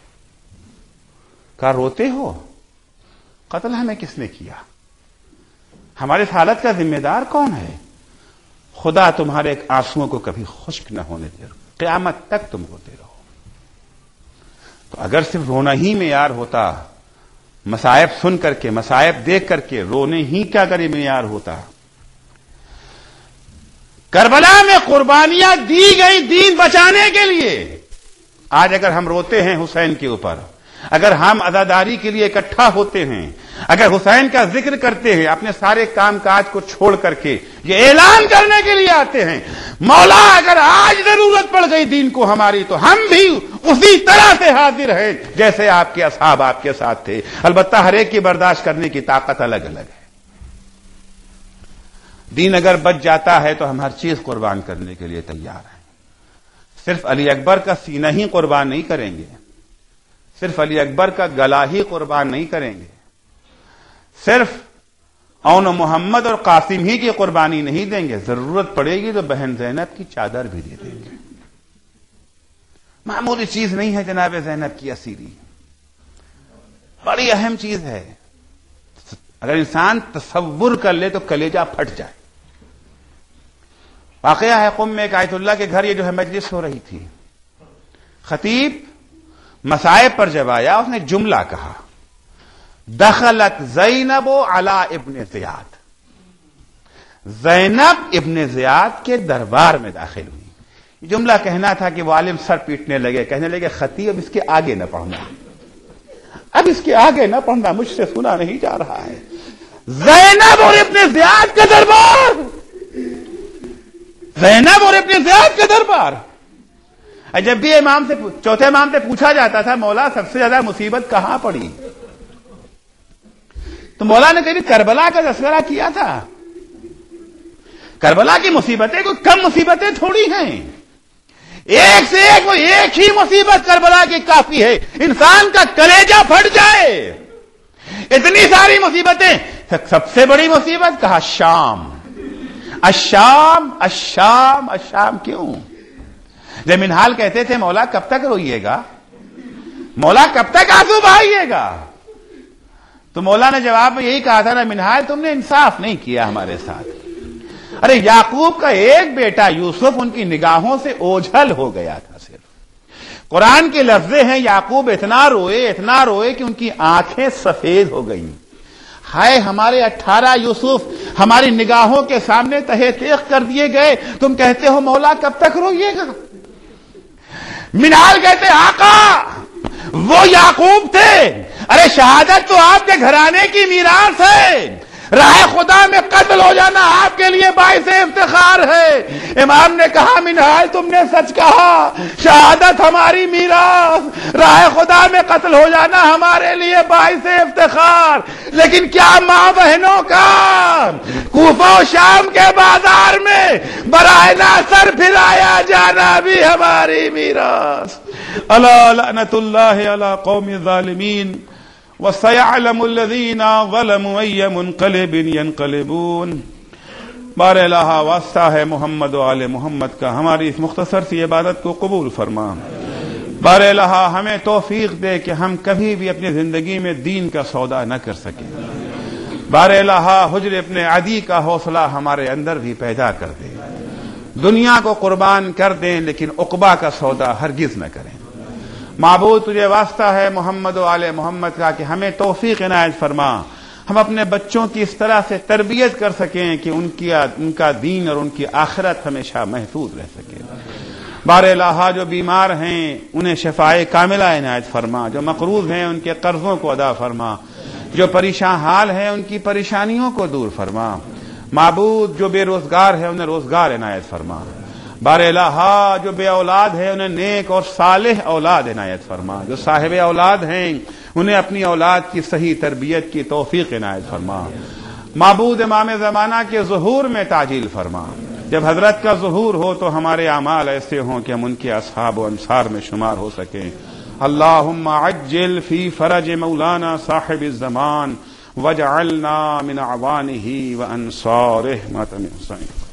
کہا روتے ہو، قتل ہمیں کس نے کیا؟ ہمارے اس حالت کا ذمہ دار کون ہے؟ خدا تمہارے آنسوؤں کو کبھی خشک نہ ہونے دے، قیامت تک تم روتے رہو. تو اگر صرف رونا ہی معیار ہوتا، مصائب سن کر کے، مصائب دیکھ کر کے رونے ہی کیا کرے معیار ہوتا. کربلا میں قربانیاں دی گئی دین بچانے کے لیے. آج اگر ہم روتے ہیں حسین کے اوپر، اگر ہم عزاداری کے لیے اکٹھا ہوتے ہیں، اگر حسین کا ذکر کرتے ہیں، اپنے سارے کام کاج کو چھوڑ کر کے یہ اعلان کرنے کے لیے آتے ہیں مولا اگر آج ضرورت پڑ گئی دین کو ہماری تو ہم بھی اسی طرح سے حاضر ہیں جیسے آپ کے اصحاب آپ کے ساتھ تھے. البتہ ہر ایک کی برداشت کرنے کی طاقت الگ الگ ہے. دین اگر بچ جاتا ہے تو ہم ہر چیز قربان کرنے کے لیے تیار ہیں. صرف علی اکبر کا سینہ ہی قربان نہیں کریں گے، صرف علی اکبر کا گلا ہی قربان نہیں کریں گے، صرف اون و محمد اور قاسم ہی کی قربانی نہیں دیں گے، ضرورت پڑے گی تو بہن زینب کی چادر بھی دے دیں گے. معمولی چیز نہیں ہے جناب زینب کی اسیری، بڑی اہم چیز ہے. اگر انسان تصور کر لے تو کلیجہ پھٹ جائے. واقعہ ہے قم میں ایک آیت اللہ کے گھر یہ جو ہے مجلس ہو رہی تھی. خطیب مصائب پر جب آیا اس نے جملہ کہا دخلت زینب علی ابن زیاد. زینب ابن زیاد کے دربار میں داخل ہوئی. یہ جملہ کہنا تھا کہ وہ عالم سر پیٹنے لگے، کہنے لگے خطیب اب اس کے آگے نہ پڑھنا، اب اس کے آگے نہ پڑھنا، مجھ سے سنا نہیں جا رہا ہے. زینب اور ابن زیاد کا دربار، زینب اور ابن زیاد کا دربار. جب بھی امام سے چوتھے امام سے پوچھا جاتا تھا مولا سب سے زیادہ مصیبت کہاں پڑی، تو مولا نے کبھی کربلا کا تذکرہ کیا تھا. کربلا کی مصیبتیں کوئی کم مصیبتیں تھوڑی ہیں. ایک سے ایک وہ ایک ہی مصیبت کربلا کی کافی ہے، انسان کا کلیجہ پھٹ جائے، اتنی ساری مصیبتیں۔ سب سے بڑی مصیبت کہا شام، الشام الشام الشام۔ کیوں؟ جب منہال کہتے تھے مولا کب تک روئیے گا، مولا کب تک آنسو بہائیے گا، تو مولا نے جواب میں یہی کہا تھا نا، منہال تم نے انصاف نہیں کیا ہمارے ساتھ۔ ارے یعقوب کا ایک بیٹا یوسف ان کی نگاہوں سے اوجھل ہو گیا تھا صرف۔ قرآن کے لفظیں ہیں یعقوب اتنا روئے اتنا روئے کہ ان کی آنکھیں سفید ہو گئیں۔ ہائے ہمارے اٹھارہ یوسف ہماری نگاہوں کے سامنے تہے تیغ کر دیے گئے، تم کہتے ہو مولا کب تک روئیے گا۔ منہال کہتے آقا وہ یعقوب تھے، ارے شہادت تو آپ کے گھرانے کی میراث ہے، راہ خدا میں قتل ہو جانا آپ کے لیے باعث افتخار ہے۔ امام نے کہا منہال تم نے سچ کہا، شہادت ہماری میراث، راہ خدا میں قتل ہو جانا ہمارے لیے باعث افتخار، لیکن کیا ماں بہنوں کا کوفہ و شام کے بازار میں برائے ناصر پھرایا جانا بھی ہماری میراث۔ الا لعنت اللہ علی قوم الظالمین وَسَيَعْلَمُ الَّذِينَ ظَلَمُوا أَيَّ مُنْقَلِبٍ يَنْقَلِبُونَ۔ بار الہ واسطہ ہے محمد و آل محمد کا، ہماری اس مختصر سی عبادت کو قبول فرما۔ بار الہ ہمیں توفیق دے کہ ہم کبھی بھی اپنی زندگی میں دین کا سودا نہ کر سکیں۔ بار الہ حجر ابن عدی کا حوصلہ ہمارے اندر بھی پیدا کر دے، دنیا کو قربان کر دیں لیکن عقبہ کا سودا ہرگز نہ کریں۔ معبود تجھے واسطہ ہے محمد و آل محمد کا کہ ہمیں توفیق عنایت فرما، ہم اپنے بچوں کی اس طرح سے تربیت کر سکیں کہ ان کی ان کا دین اور ان کی آخرت ہمیشہ محفوظ رہ سکے۔ بار الہ جو بیمار ہیں انہیں شفائے کاملہ عنایت فرما، جو مقروض ہیں ان کے قرضوں کو ادا فرما، جو پریشان حال ہیں ان کی پریشانیوں کو دور فرما۔ معبود جو بے روزگار ہے انہیں روزگار عنایت فرما۔ بار الہ جو بے اولاد ہے انہیں نیک اور صالح اولاد عنایت فرما، جو صاحب اولاد ہیں انہیں اپنی اولاد کی صحیح تربیت کی توفیق عنایت فرما۔ معبود امام زمانہ کے ظہور میں تعجیل فرما، جب حضرت کا ظہور ہو تو ہمارے اعمال ایسے ہوں کہ ہم ان کے اصحاب و انصار میں شمار ہو سکیں۔ اللہم عجل فی فرج مولانا صاحب الزمان واجعلنا من اعوانہ وانصارہ۔